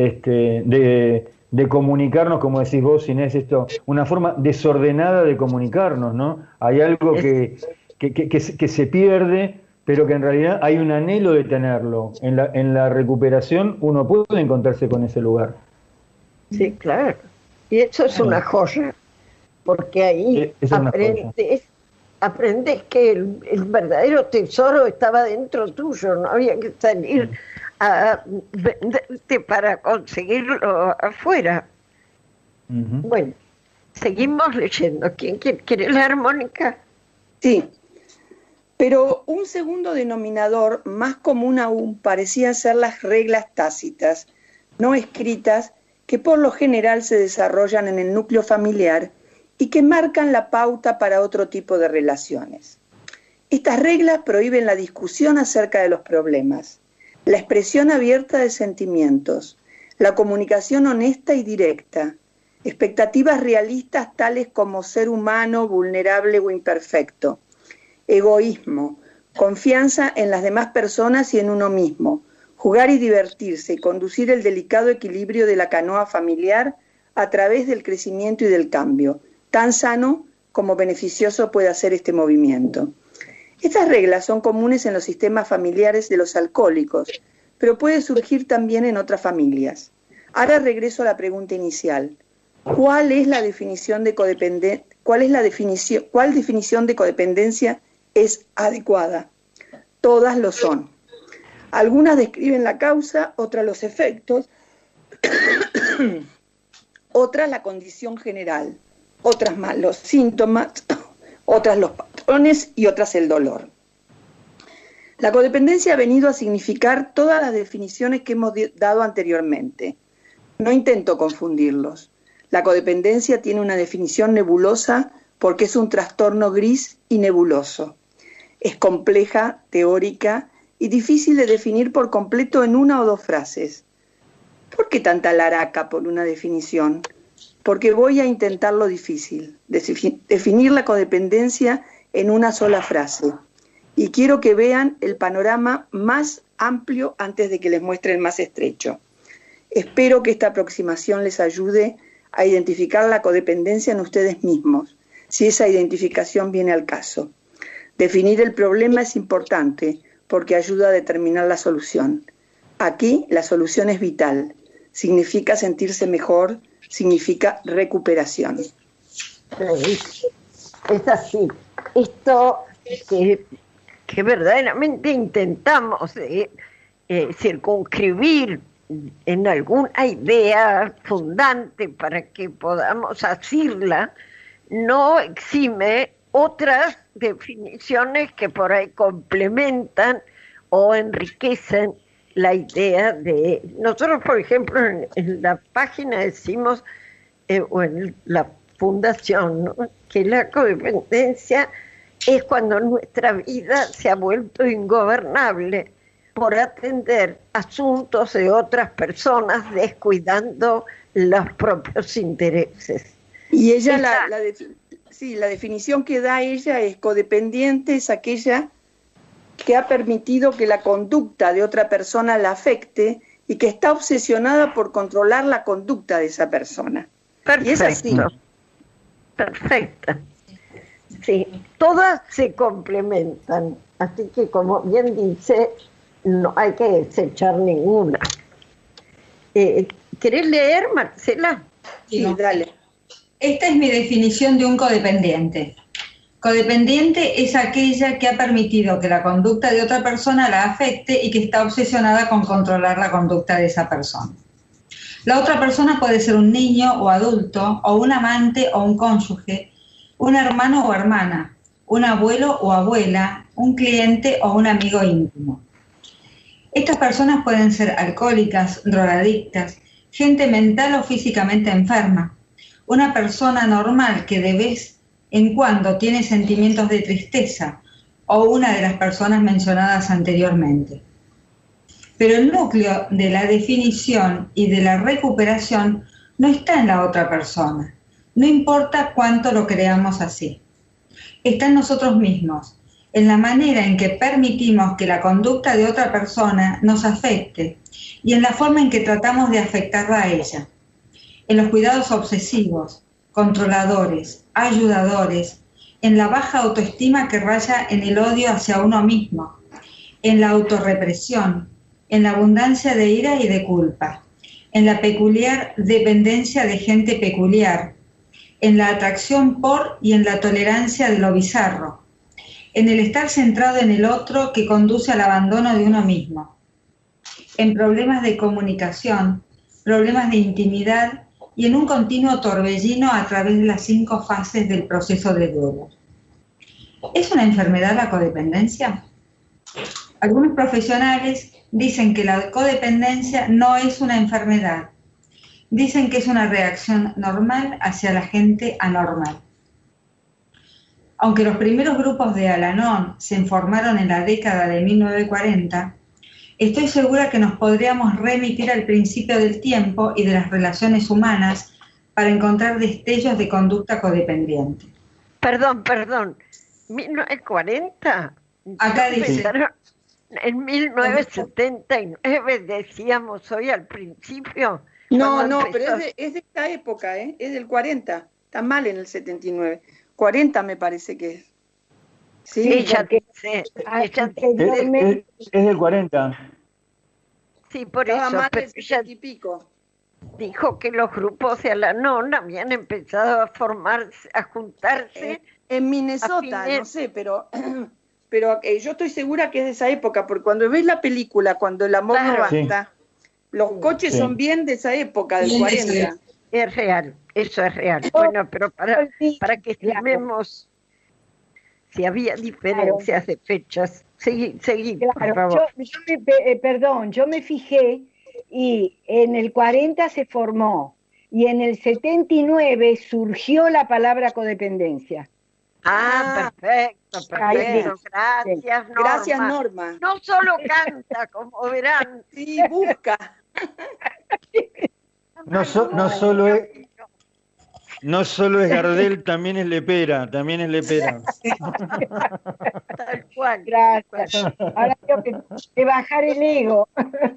de comunicarnos, como decís vos, Inés, una forma desordenada de comunicarnos, ¿no? Hay algo que se pierde, pero que en realidad hay un anhelo de tenerlo. En la recuperación uno puede encontrarse con ese lugar. Sí, claro. Y eso es una joya, porque ahí aprendes que el verdadero tesoro estaba dentro tuyo, no había que salir a venderte para conseguirlo afuera. Bueno, seguimos leyendo. ¿Quién quiere leer, Mónica? Sí, pero un segundo denominador más común aún parecían ser las reglas tácitas, no escritas, que por lo general se desarrollan en el núcleo familiar y que marcan la pauta para otro tipo de relaciones. Estas reglas prohíben la discusión acerca de los problemas, la expresión abierta de sentimientos, la comunicación honesta y directa, expectativas realistas tales como ser humano, vulnerable o imperfecto, egoísmo, confianza en las demás personas y en uno mismo, jugar y divertirse y conducir el delicado equilibrio de la canoa familiar a través del crecimiento y del cambio, tan sano como beneficioso puede ser este movimiento. Estas reglas son comunes en los sistemas familiares de los alcohólicos, pero puede surgir también en otras familias. Ahora regreso a la pregunta inicial. ¿Cuál definición de codependencia es adecuada? Todas lo son. Algunas describen la causa, otras los efectos, otras la condición general, otras más los síntomas, otras los patrones y otras el dolor. La codependencia ha venido a significar todas las definiciones que hemos dado anteriormente. No intento confundirlos. La codependencia tiene una definición nebulosa porque es un trastorno gris y nebuloso. Es compleja, teórica y difícil de definir por completo en una o dos frases. ¿Por qué tanta laraca por una definición? Porque voy a intentar lo difícil, definir la codependencia en una sola frase. Y quiero que vean el panorama más amplio antes de que les muestre el más estrecho. Espero que esta aproximación les ayude a identificar la codependencia en ustedes mismos, si esa identificación viene al caso. Definir el problema es importante porque ayuda a determinar la solución. Aquí la solución es vital. Significa sentirse mejor, significa recuperación. Es así. Esto que verdaderamente intentamos circunscribir en alguna idea fundante para que podamos asirla, no exime otras definiciones que por ahí complementan o enriquecen la idea de... Nosotros, por ejemplo, en la página decimos, o en la fundación, ¿no?, que la codependencia es cuando nuestra vida se ha vuelto ingobernable por atender asuntos de otras personas, descuidando los propios intereses. Y ella, la definición que da ella es codependiente, es aquella que ha permitido que la conducta de otra persona la afecte y que está obsesionada por controlar la conducta de esa persona. Perfecto. Y es así. Perfecto. Sí, todas se complementan, así que como bien dice, no hay que desechar ninguna. ¿Querés leer, Marcela? Sí, dale. Esta es mi definición de un codependiente. Codependiente es aquella que ha permitido que la conducta de otra persona la afecte y que está obsesionada con controlar la conducta de esa persona. La otra persona puede ser un niño o adulto, o un amante o un cónyuge, un hermano o hermana, un abuelo o abuela, un cliente o un amigo íntimo. Estas personas pueden ser alcohólicas, drogadictas, gente mental o físicamente enferma, una persona normal que de vez en cuando tiene sentimientos de tristeza, o una de las personas mencionadas anteriormente. Pero el núcleo de la definición y de la recuperación no está en la otra persona, no importa cuánto lo creamos así. Está en nosotros mismos, en la manera en que permitimos que la conducta de otra persona nos afecte y en la forma en que tratamos de afectarla a ella. En los cuidados obsesivos, controladores, ayudadores, en la baja autoestima que raya en el odio hacia uno mismo, en la autorrepresión, en la abundancia de ira y de culpa, en la peculiar dependencia de gente peculiar, en la atracción por y en la tolerancia de lo bizarro, en el estar centrado en el otro que conduce al abandono de uno mismo, en problemas de comunicación, problemas de intimidad y en un continuo torbellino a través de las 5 fases del proceso de duelo. ¿Es una enfermedad la codependencia? Algunos profesionales dicen que la codependencia no es una enfermedad. Dicen que es una reacción normal hacia la gente anormal. Aunque los primeros grupos de Al-Anon se formaron en la década de 1940, estoy segura que nos podríamos remitir al principio del tiempo y de las relaciones humanas para encontrar destellos de conducta codependiente. Perdón, 1940. Acá dice. En 1979 decíamos hoy al principio. No, pero es de esta época, es del 40. Está mal en el 79. 40 me parece que es. Sí, ella dice. Es del 40. Sí, por estaba eso. mal Pero el ella 70 y pico. dijo que los grupos de Al-Anon habían empezado a formarse, a juntarse. En Minnesota, no sé, pero yo estoy segura que es de esa época, porque cuando ves la película, cuando el amor no basta, los coches son bien de esa época, del 40. Es real, eso es real. Bueno, pero para que estimemos si había diferencias de fechas. Seguí, por favor. Yo me fijé y en el 40 se formó y en el 79 surgió la palabra codependencia. Perfecto. Gracias, Norma. Gracias, Norma. No solo canta, como verán. Sí, busca. No solo es Gardel, también es Lepera. Tal cual. Gracias. Ahora tengo que bajar el ego.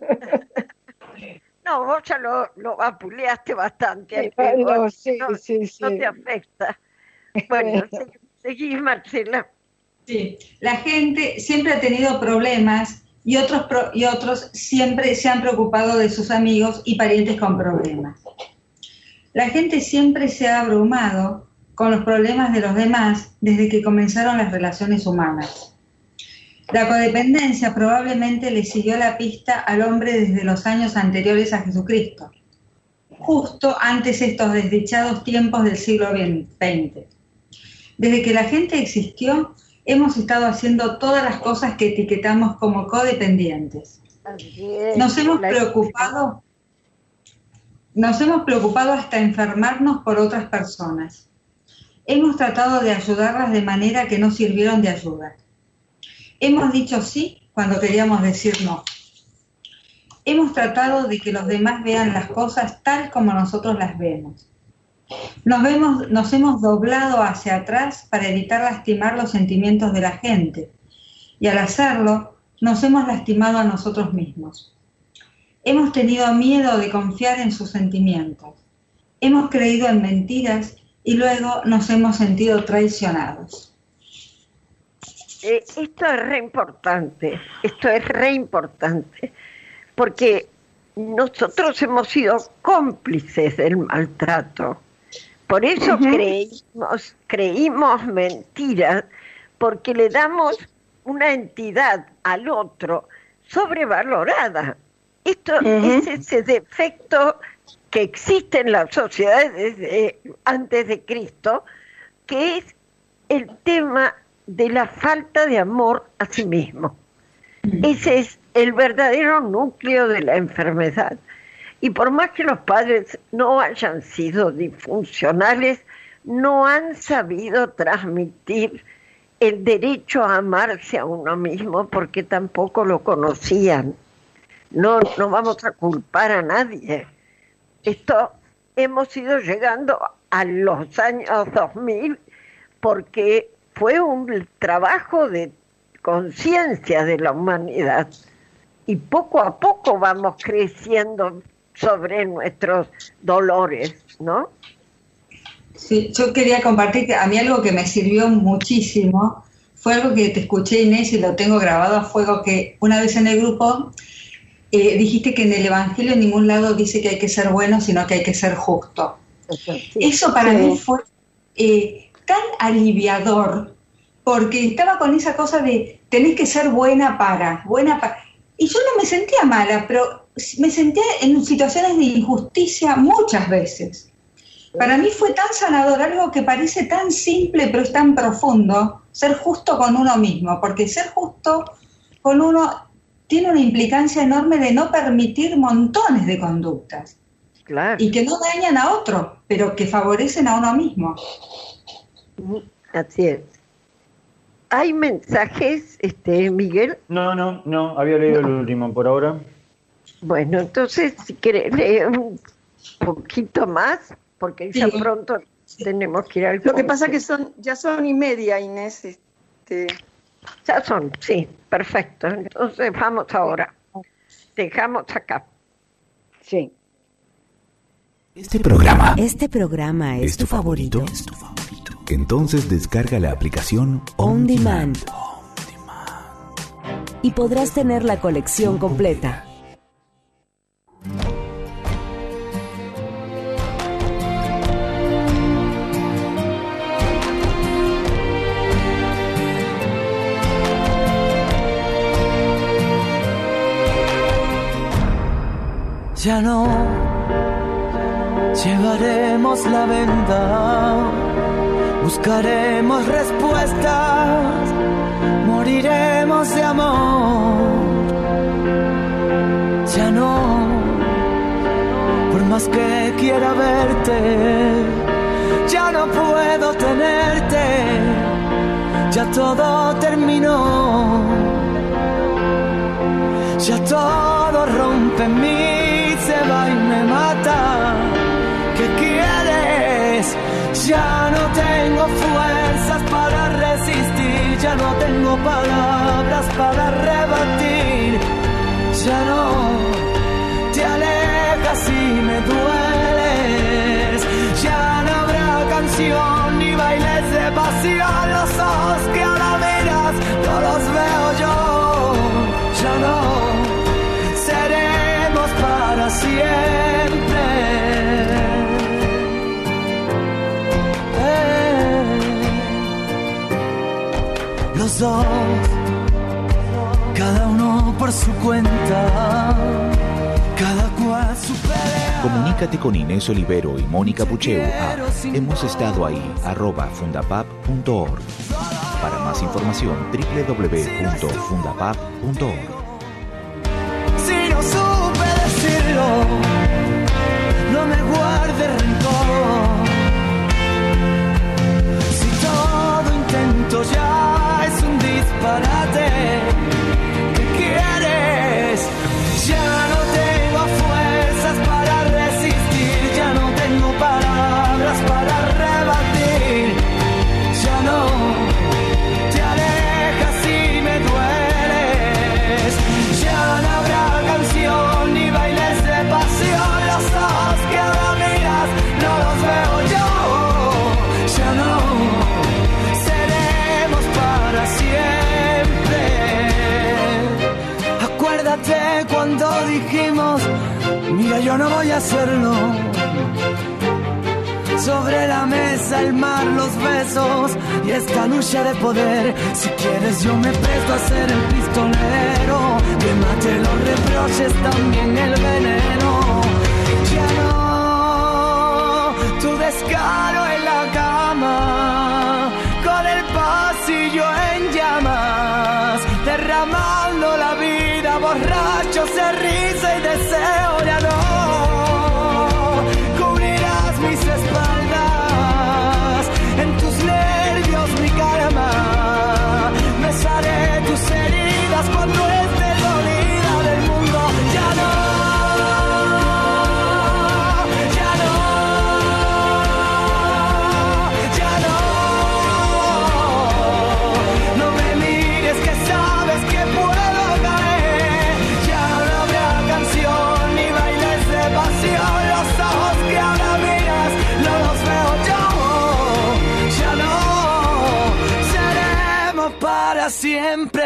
No, vos ya lo vapuleaste bastante. No te afecta. Bueno, seguí, Marcela. Sí, la gente siempre ha tenido problemas y otros siempre se han preocupado de sus amigos y parientes con problemas. La gente siempre se ha abrumado con los problemas de los demás desde que comenzaron las relaciones humanas. La codependencia probablemente le siguió la pista al hombre desde los años anteriores a Jesucristo, justo antes estos desdichados tiempos del siglo XX. Desde que la gente existió, hemos estado haciendo todas las cosas que etiquetamos como codependientes. Nos hemos preocupado hasta enfermarnos por otras personas. Hemos tratado de ayudarlas de manera que no sirvieron de ayuda. Hemos dicho sí cuando queríamos decir no. Hemos tratado de que los demás vean las cosas tal como nosotros las vemos. Nos hemos doblado hacia atrás para evitar lastimar los sentimientos de la gente, y al hacerlo nos hemos lastimado a nosotros mismos. Hemos tenido miedo de confiar en sus sentimientos. Hemos creído en mentiras y luego nos hemos sentido traicionados. Esto es re importante, porque nosotros hemos sido cómplices del maltrato. Por eso creímos mentiras, porque le damos una entidad al otro sobrevalorada. Esto es ese defecto que existe en las sociedades desde antes de Cristo, que es el tema de la falta de amor a sí mismo. Ese es el verdadero núcleo de la enfermedad. Y por más que los padres no hayan sido disfuncionales, no han sabido transmitir el derecho a amarse a uno mismo porque tampoco lo conocían. No vamos a culpar a nadie. Esto hemos ido llegando a los años 2000 porque fue un trabajo de conciencia de la humanidad. Y poco a poco vamos creciendo sobre nuestros dolores, ¿no? Sí, yo quería compartir que a mí algo que me sirvió muchísimo fue algo que te escuché, Inés, y lo tengo grabado a fuego, que una vez en el grupo dijiste que en el Evangelio en ningún lado dice que hay que ser bueno, sino que hay que ser justo. Eso para mí fue tan aliviador, porque estaba con esa cosa de tenés que ser buena para. Y yo no me sentía mala, pero me sentía en situaciones de injusticia muchas veces. Para mí fue tan sanador, algo que parece tan simple pero es tan profundo, ser justo con uno mismo, porque ser justo con uno tiene una implicancia enorme de no permitir montones de conductas. Claro. Y que no dañan a otro, pero que favorecen a uno mismo. Así es. ¿Hay mensajes, Miguel? No, había leído el último por ahora. Bueno, entonces, si querés leer un poquito más. porque ya pronto tenemos que ir al Lo que pasa que ya son 1:30, Inés. Ya son, sí, perfecto. Entonces vamos ahora. Dejamos acá. Sí. Este programa es tu favorito. Entonces descarga la aplicación On Demand. Y podrás tener la colección completa. Ya no llevaremos la venda, buscaremos respuestas, moriremos de amor. Ya no, por más que quiera verte, ya no puedo tenerte, ya todo terminó, ya todo rompe en mí. Se va y me mata. ¿Qué quieres? Ya no tengo fuerzas para resistir, ya no tengo palabras para rebatir. Ya no te alejas y me dueles. Ya no habrá canción ni bailes de pasión. Los ojos que ahora miras no los veo yo. Ya no seremos para siempre. Los dos, cada uno por su cuenta, cada cual su pelea. Comunícate con Inés Olivero y Mónica Pucheu a hemosestado.ahí@fundapap.org. Para más información, www.fundapap.org. Si no supe decirlo, no me guarde rencor. Si todo intento ya es un disparate, ¿qué quieres? Ya no tengo fuerzas para resistir, ya no tengo palabras para rebatir. Ya no te alejas y me dueles. Ya no habrá canción ni bailes de pasión. Los ojos que ahora miras no los veo yo. Ya no seremos para siempre. Acuérdate cuando dijimos, mira, yo no voy a hacerlo. Sobre la mesa el mar, los besos y esta lucha de poder. Si quieres yo me presto a ser el pistolero, que mate los reproches, también el veneno. Ya no, tu descaro en la cama, con el pasillo en llamas, derramando la vida, borrachos de risa y deseo. Ya no cubrirás mis espaldas, en tus nervios mi karma, besaré tus heridas cuando esté dolida del mundo. Ya no, ya no, ya no, no me mires que sabes que puedo caer. Ya no habrá canción ni bailes de pasión. Los ojos que ahora miras no los veo yo. Ya no seremos para siempre.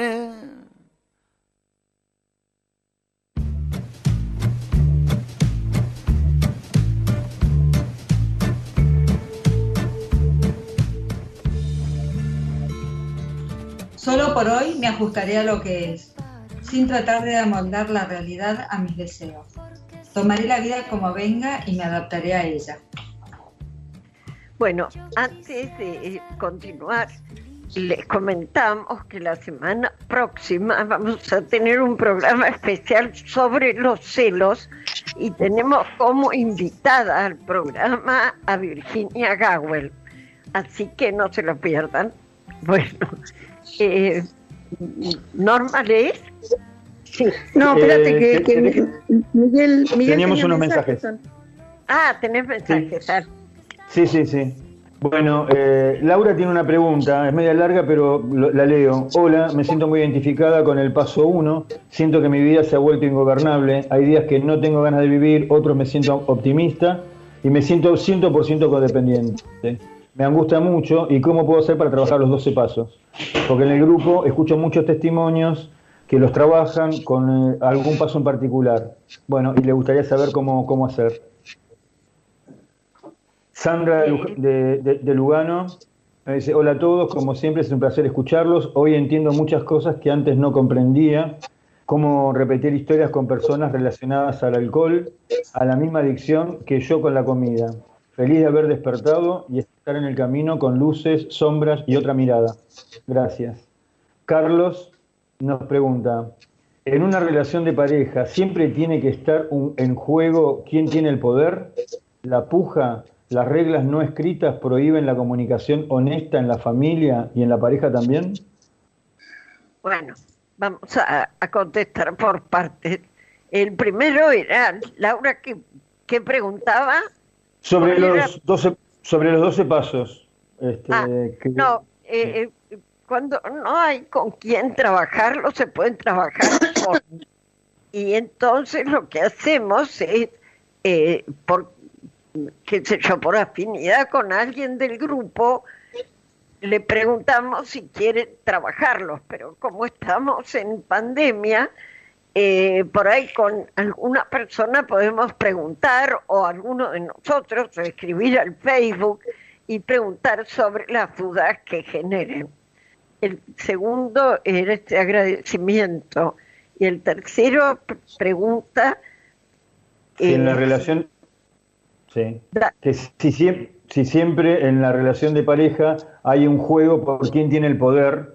Solo por hoy me ajustaré a lo que es, sin tratar de amoldar la realidad a mis deseos. Tomaré la vida como venga y me adaptaré a ella. Bueno, antes de continuar, les comentamos que la semana próxima vamos a tener un programa especial sobre los celos y tenemos como invitada al programa a Virginia Gawel. Así que no se lo pierdan. Bueno, Norma, ¿lees? Sí. No, espérate, que Miguel teníamos unos mensajes. tenés mensajes. Sí. Bueno, Laura tiene una pregunta, es media larga, pero la leo. Hola, me siento muy identificada con el paso 1. Siento que mi vida se ha vuelto ingobernable. Hay días que no tengo ganas de vivir, otros me siento optimista y me siento 100% codependiente. Me angustia mucho. ¿Y cómo puedo hacer para trabajar los 12 pasos? Porque en el grupo escucho muchos testimonios que los trabajan con algún paso en particular. Bueno, y le gustaría saber cómo hacer. Sandra de Lugano me dice: hola a todos, como siempre es un placer escucharlos. Hoy entiendo muchas cosas que antes no comprendía, como repetir historias con personas relacionadas al alcohol, a la misma adicción que yo con la comida. Feliz de haber despertado y estar en el camino con luces, sombras y otra mirada. Gracias. Carlos nos pregunta: ¿en una relación de pareja siempre tiene que estar en juego quién tiene el poder? ¿La puja? ¿Las reglas no escritas prohíben la comunicación honesta en la familia y en la pareja también? Bueno, vamos a contestar por partes. El primero era, Laura, ¿qué preguntaba? Sobre los 12 pasos. Cuando no hay con quién trabajarlo, se pueden trabajar solos. Y entonces lo que hacemos es, por afinidad con alguien del grupo, le preguntamos si quiere trabajarlos, pero como estamos en pandemia, por ahí con alguna persona podemos preguntar, o alguno de nosotros escribir al Facebook y preguntar sobre las dudas que generen. El segundo era este agradecimiento, y el tercero pregunta en la relación. Sí. Que si siempre en la relación de pareja hay un juego por quién tiene el poder,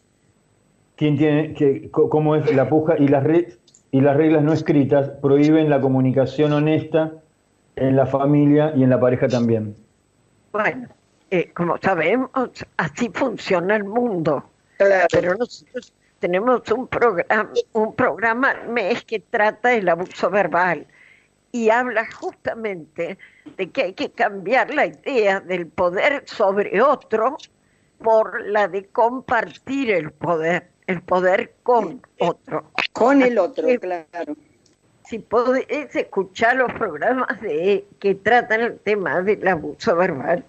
cómo es la puja, y las reglas no escritas prohíben la comunicación honesta en la familia y en la pareja también. Bueno, como sabemos, así funciona el mundo. Claro. Pero nosotros tenemos un programa al mes que trata el abuso verbal. Y habla justamente de que hay que cambiar la idea del poder sobre otro por la de compartir el poder con otro. Con el otro, claro. Si podés escuchar los programas que tratan el tema del abuso verbal,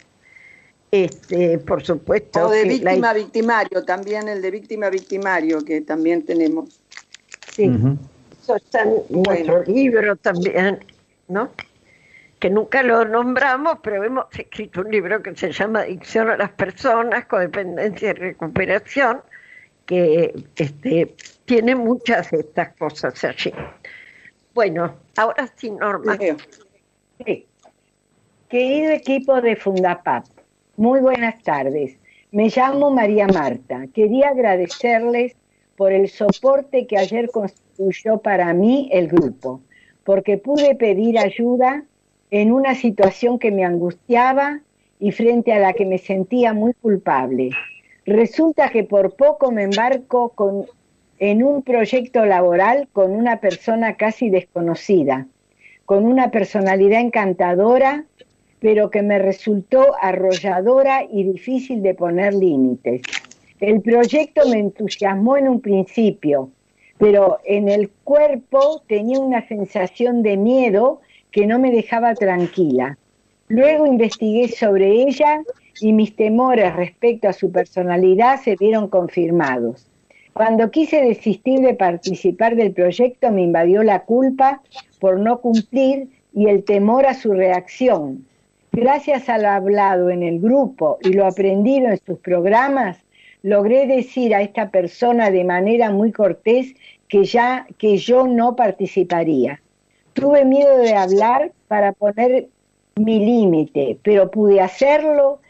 por supuesto. O de víctima-victimario, también el de víctima-victimario, que también tenemos. Sí. Uh-huh. Eso está en nuestro libro también, ¿no? Que nunca lo nombramos, pero hemos escrito un libro que se llama Adicción a las personas, codependencia y recuperación, que tiene muchas de estas cosas allí. Bueno, ahora sí, Norma. Sí. Querido equipo de Fundapap, muy buenas tardes. Me llamo María Marta. Quería agradecerles por el soporte que ayer constituyó para mí el grupo, porque pude pedir ayuda en una situación que me angustiaba y frente a la que me sentía muy culpable. Resulta que por poco me embarco en un proyecto laboral con una persona casi desconocida, con una personalidad encantadora, pero que me resultó arrolladora y difícil de poner límites. El proyecto me entusiasmó en un principio, pero en el cuerpo tenía una sensación de miedo que no me dejaba tranquila. Luego investigué sobre ella y mis temores respecto a su personalidad se vieron confirmados. Cuando quise desistir de participar del proyecto me invadió la culpa por no cumplir y el temor a su reacción. Gracias a lo hablado en el grupo y lo aprendido en sus programas, logré decir a esta persona de manera muy cortés que yo no participaría. Tuve miedo de hablar para poner mi límite, pero pude hacerlo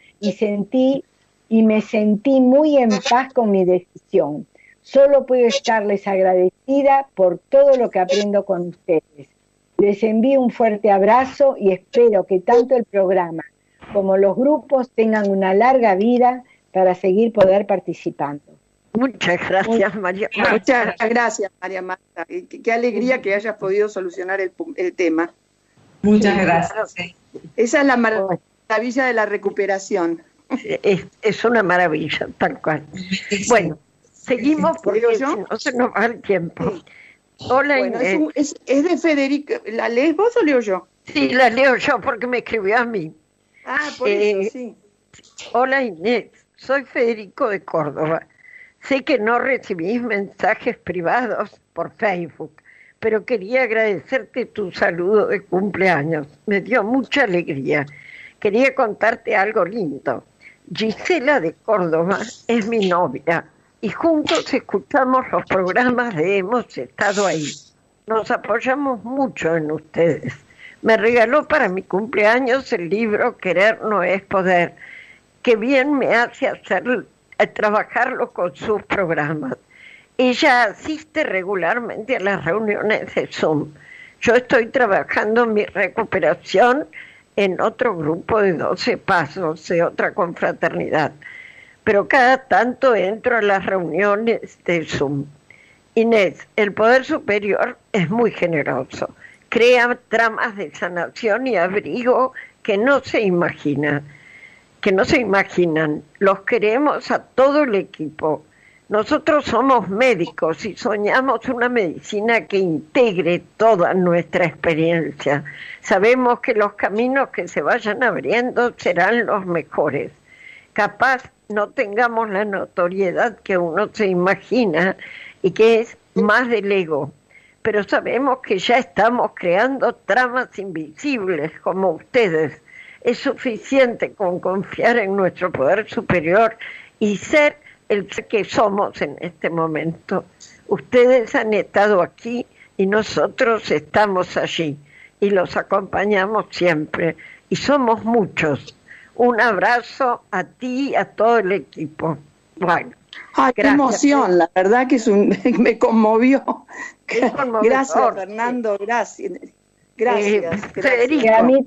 y me sentí muy en paz con mi decisión. Solo puedo estarles agradecida por todo lo que aprendo con ustedes. Les envío un fuerte abrazo y espero que tanto el programa como los grupos tengan una larga vida para seguir poder participando. Muchas gracias, María Marta. Muchas gracias, María Marta. Qué alegría que hayas podido solucionar el tema. Muchas gracias. Sí. Esa es la maravilla de la recuperación. Es una maravilla, tal cual. Bueno, seguimos porque si no se nos va el tiempo. Hola, bueno, Inés. Es de Federico. ¿La lees vos o leo yo? Sí, la leo yo porque me escribió a mí. Ah, por eso, sí. Hola, Inés. Soy Federico de Córdoba. Sé que no recibís mensajes privados por Facebook, pero quería agradecerte tu saludo de cumpleaños. Me dio mucha alegría. Quería contarte algo lindo. Gisela de Córdoba es mi novia y juntos escuchamos los programas de Hemos Estado Ahí. Nos apoyamos mucho en ustedes. Me regaló para mi cumpleaños el libro Querer no es poder, que bien me hace trabajarlo con sus programas. Ella asiste regularmente a las reuniones de Zoom. Yo estoy trabajando mi recuperación en otro grupo de 12 pasos de otra confraternidad, pero cada tanto entro a las reuniones de Zoom. Inés, el poder superior es muy generoso, crea tramas de sanación y abrigo que no se imaginan. Los queremos a todo el equipo. Nosotros somos médicos y soñamos una medicina que integre toda nuestra experiencia. Sabemos que los caminos que se vayan abriendo serán los mejores. Capaz no tengamos la notoriedad que uno se imagina y que es más del ego, pero sabemos que ya estamos creando tramas invisibles como ustedes. Es suficiente con confiar en nuestro poder superior y ser el que somos en este momento. Ustedes han estado aquí y nosotros estamos allí y los acompañamos siempre y somos muchos. Un abrazo a ti y a todo el equipo. Bueno, ay, qué emoción, la verdad que me conmovió. Gracias, Fernando, gracias. Gracias. Federico, a mí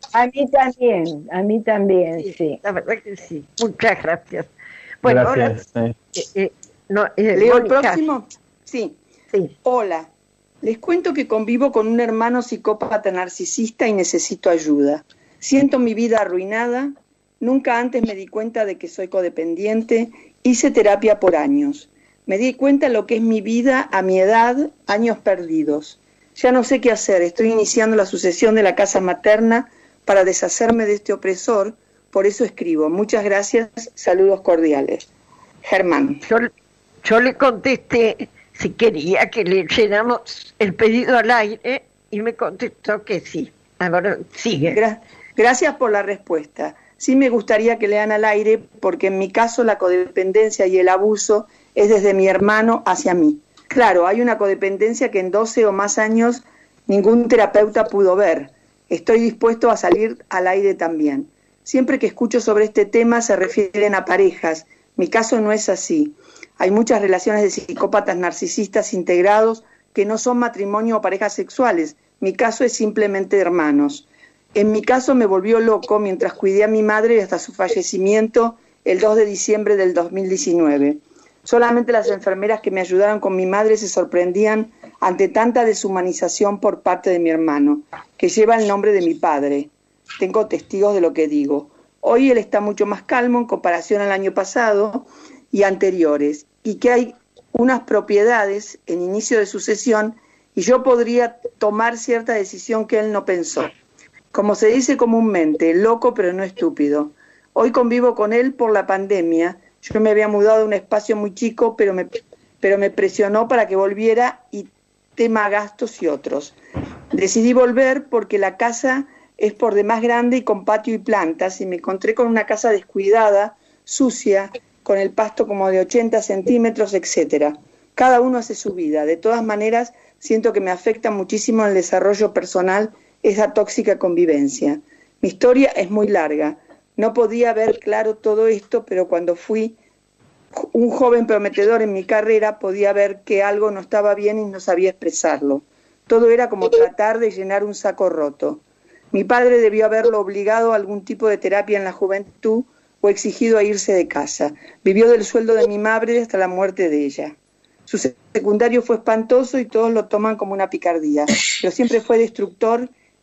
también, sí. La verdad que sí. Muchas gracias. Bueno, gracias. Ahora, ¿leo Mónica. el próximo? Sí. Hola, les cuento que convivo con un hermano psicópata narcisista y necesito ayuda. Siento mi vida arruinada, nunca antes me di cuenta de que soy codependiente, hice terapia por años. Me di cuenta de lo que es mi vida a mi edad, años perdidos. Ya no sé qué hacer, estoy iniciando la sucesión de la casa materna para deshacerme de este opresor, por eso escribo. Muchas gracias, saludos cordiales. Germán. Yo le contesté si quería que le llenamos el pedido al aire y me contestó que sí. Ahora sigue. Gracias por la respuesta. Sí me gustaría que lean al aire porque en mi caso la codependencia y el abuso es desde mi hermano hacia mí. Claro, hay una codependencia que en 12 o más años ningún terapeuta pudo ver. Estoy dispuesto a salir al aire también. Siempre que escucho sobre este tema se refieren a parejas. Mi caso no es así. Hay muchas relaciones de psicópatas narcisistas integrados que no son matrimonio o parejas sexuales. Mi caso es simplemente hermanos. En mi caso me volvió loco mientras cuidé a mi madre hasta su fallecimiento el 2 de diciembre del 2019. Solamente las enfermeras que me ayudaron con mi madre se sorprendían ante tanta deshumanización por parte de mi hermano, que lleva el nombre de mi padre. Tengo testigos de lo que digo. Hoy él está mucho más calmo en comparación al año pasado y anteriores, y que hay unas propiedades en inicio de sucesión y yo podría tomar cierta decisión que él no pensó. Como se dice comúnmente, loco pero no estúpido. Hoy convivo con él por la pandemia. Yo me había mudado a un espacio muy chico, pero me presionó para que volviera y tema gastos y otros. Decidí volver porque la casa es por demás grande y con patio y plantas, y me encontré con una casa descuidada, sucia, con el pasto como de 80 centímetros, etcétera. Cada uno hace su vida. De todas maneras, siento que me afecta muchísimo en el desarrollo personal esa tóxica convivencia. Mi historia es muy larga. No podía ver claro todo esto, pero cuando fui un joven prometedor en mi carrera, podía ver que algo no estaba bien y no sabía expresarlo. Todo era como tratar de llenar un saco roto. Mi padre debió haberlo obligado a algún tipo de terapia en la juventud o exigido a irse de casa. Vivió del sueldo de mi madre hasta la muerte de ella. Su secundario fue espantoso y todos lo toman como una picardía, pero siempre fue destructor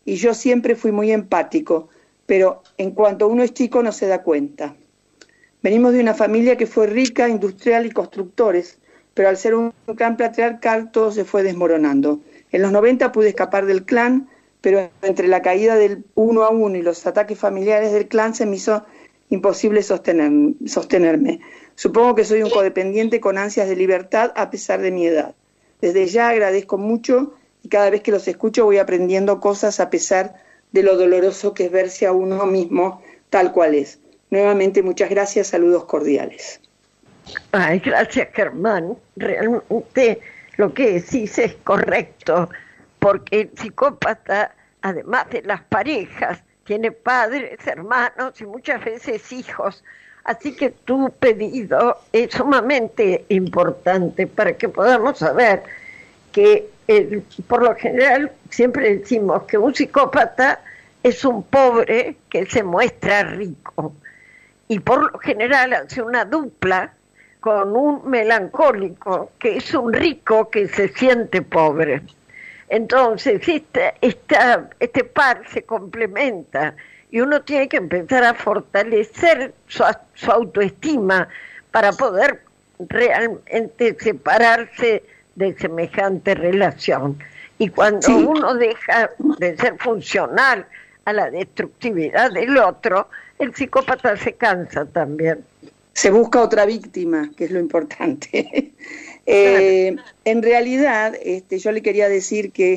y yo siempre fui muy empático, pero en cuanto uno es chico no se da cuenta. Venimos de una familia que fue rica, industrial y constructores, pero al ser un clan patriarcal todo se fue desmoronando. En los 90 pude escapar del clan, pero entre la caída del 1 a 1 y los ataques familiares del clan se me hizo imposible sostenerme. Supongo que soy un codependiente con ansias de libertad a pesar de mi edad. Desde ya agradezco mucho y cada vez que los escucho voy aprendiendo cosas a pesar de lo doloroso que es verse a uno mismo tal cual es. Nuevamente, muchas gracias, saludos cordiales. Ay, gracias, Germán. Realmente lo que decís es correcto, porque el psicópata, además de las parejas, tiene padres, hermanos y muchas veces hijos. Así que tu pedido es sumamente importante para que podamos saber que, por lo general, siempre decimos que un psicópata es un pobre que se muestra rico. Y por lo general hace una dupla con un melancólico que es un rico que se siente pobre. Entonces, este par se complementa y uno tiene que empezar a fortalecer su autoestima para poder realmente separarse de semejante relación. Y cuando uno deja de ser funcional a la destructividad del otro, el psicópata se cansa también. Se busca otra víctima, que es lo importante. En realidad, yo le quería decir que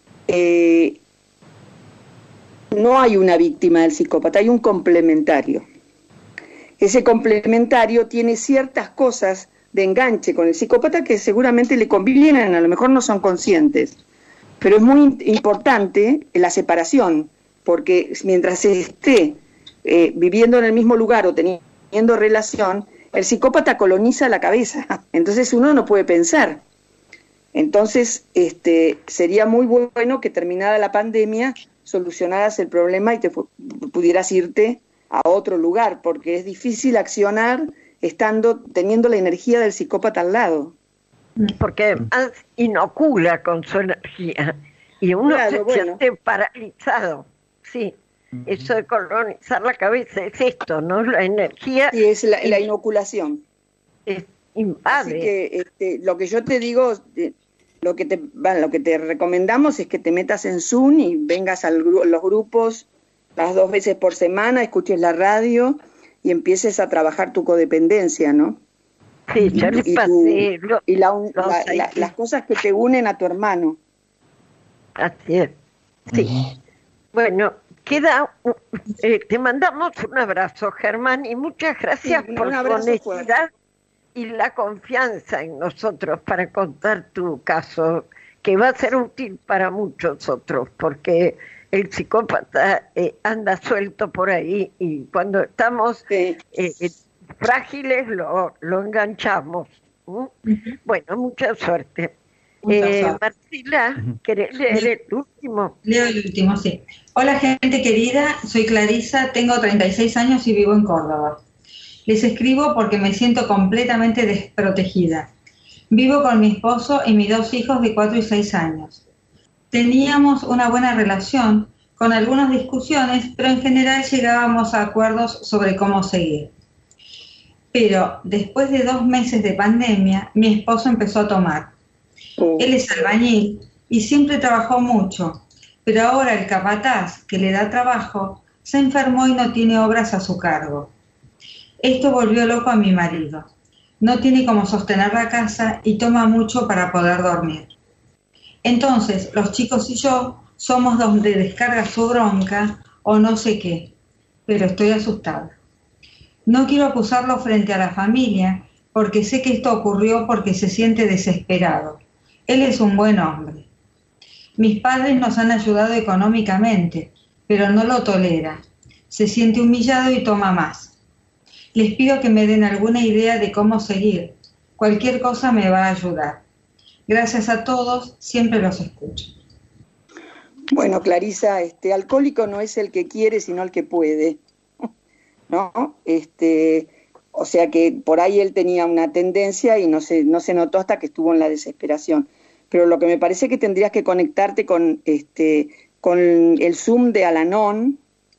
no hay una víctima del psicópata, hay un complementario. Ese complementario tiene ciertas cosas de enganche con el psicópata que seguramente le convienen, a lo mejor no son conscientes. Pero es muy importante la separación, porque mientras se esté viviendo en el mismo lugar o teniendo relación, el psicópata coloniza la cabeza, entonces uno no puede pensar. Entonces sería muy bueno que terminada la pandemia solucionaras el problema y te pudieras irte a otro lugar, porque es difícil accionar teniendo la energía del psicópata al lado. Porque además inocula con su energía y uno se siente paralizado. Sí, eso de colonizar la cabeza es esto, ¿no? La energía. Y es la inoculación. Invade. Así que lo que yo te digo, lo que te recomendamos es que te metas en Zoom y vengas a los grupos las 2 veces por semana, escuches la radio y empieces a trabajar tu codependencia, ¿no? Sí, ya les pasé. Las cosas que te unen a tu hermano. Así es. Sí. Bueno, te mandamos un abrazo, Germán, y muchas gracias por tu honestidad y la confianza en nosotros para contar tu caso, que va a ser útil para muchos otros, porque el psicópata anda suelto por ahí y cuando estamos frágiles lo enganchamos. Bueno, mucha suerte. Marcela, ¿querés leer el último? Leo el último, sí. Hola, gente querida, soy Clarisa, tengo 36 años y vivo en Córdoba. Les escribo porque me siento completamente desprotegida. Vivo con mi esposo y mis 2 hijos de 4 y 6 años. Teníamos una buena relación, con algunas discusiones, pero en general llegábamos a acuerdos sobre cómo seguir. Pero después de 2 meses de pandemia, mi esposo empezó a tomar. Él es albañil y siempre trabajó mucho, pero ahora el capataz, que le da trabajo, se enfermó y no tiene obras a su cargo. Esto volvió loco a mi marido. No tiene cómo sostener la casa y toma mucho para poder dormir. Entonces, los chicos y yo somos donde descarga su bronca o no sé qué, pero estoy asustada. No quiero acusarlo frente a la familia porque sé que esto ocurrió porque se siente desesperado. Él es un buen hombre. Mis padres nos han ayudado económicamente, pero no lo tolera. Se siente humillado y toma más. Les pido que me den alguna idea de cómo seguir. Cualquier cosa me va a ayudar. Gracias a todos, siempre los escucho. Bueno, Clarisa, alcohólico no es el que quiere, sino el que puede, ¿no? O sea que por ahí él tenía una tendencia y no se notó hasta que estuvo en la desesperación. Pero lo que me parece que tendrías que conectarte con con el Zoom de Al-Anon,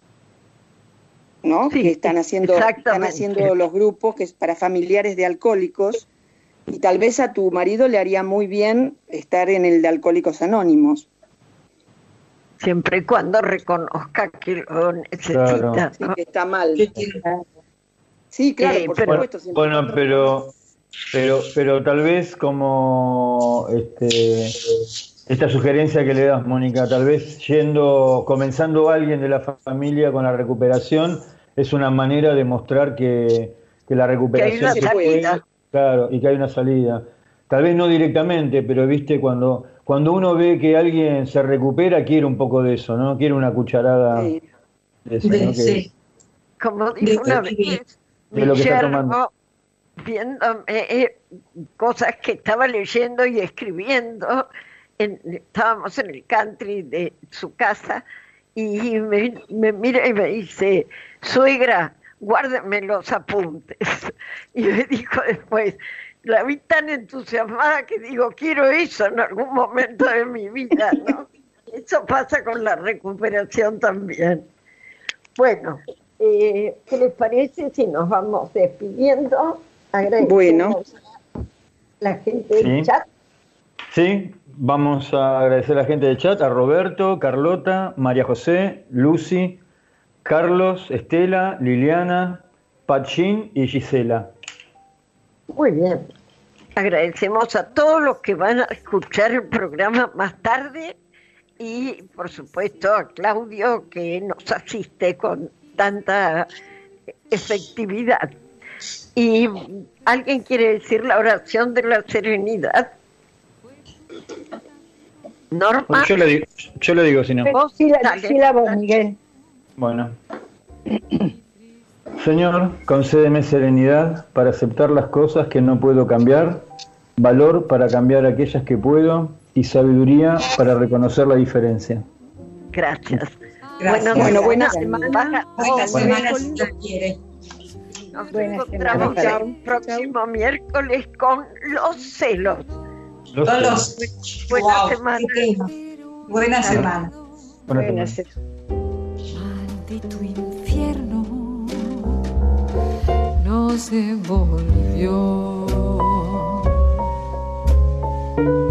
¿no? Sí, que están haciendo los grupos que es para familiares de alcohólicos, y tal vez a tu marido le haría muy bien estar en el de Alcohólicos Anónimos. Siempre y cuando reconozca que lo necesita. Claro. Sí, que está mal. Sí, claro, por supuesto. Bueno, pero tal vez como esta sugerencia que le das, Mónica, tal vez comenzando alguien de la familia con la recuperación, es una manera de mostrar que la recuperación se puede, claro, y que hay una salida. Tal vez no directamente, pero viste, cuando uno ve que alguien se recupera, quiere un poco de eso, ¿no? Quiere una cucharada de eso, ¿no? Sí. Como dijo una vez, de lo que está tomando. Viéndome cosas que estaba leyendo y escribiendo, estábamos en el country de su casa, y me mira y me dice, suegra, guárdeme los apuntes. Y me dijo después, la vi tan entusiasmada que digo, quiero eso en algún momento de mi vida, ¿no? Eso pasa con la recuperación también. Bueno, ¿qué les parece si nos vamos despidiendo? Agradecemos a la gente del chat. Sí, vamos a agradecer a la gente del chat, a Roberto, Carlota, María José, Lucy, Carlos, Estela, Liliana, Pachín y Gisela. Muy bien. Agradecemos a todos los que van a escuchar el programa más tarde y, por supuesto, a Claudio, que nos asiste con tanta efectividad. ¿Y alguien quiere decir la oración de la serenidad? Norma. Yo le digo, si no. Decila vos, Miguel. Bueno. Señor, concédeme serenidad para aceptar las cosas que no puedo cambiar, valor para cambiar aquellas que puedo y sabiduría para reconocer la diferencia. Gracias. Bueno, buena semana. Buena semana si la quiere. Nos encontramos el próximo miércoles con los celos. Buena semana. Buena semana. Maldito infierno no se volvió.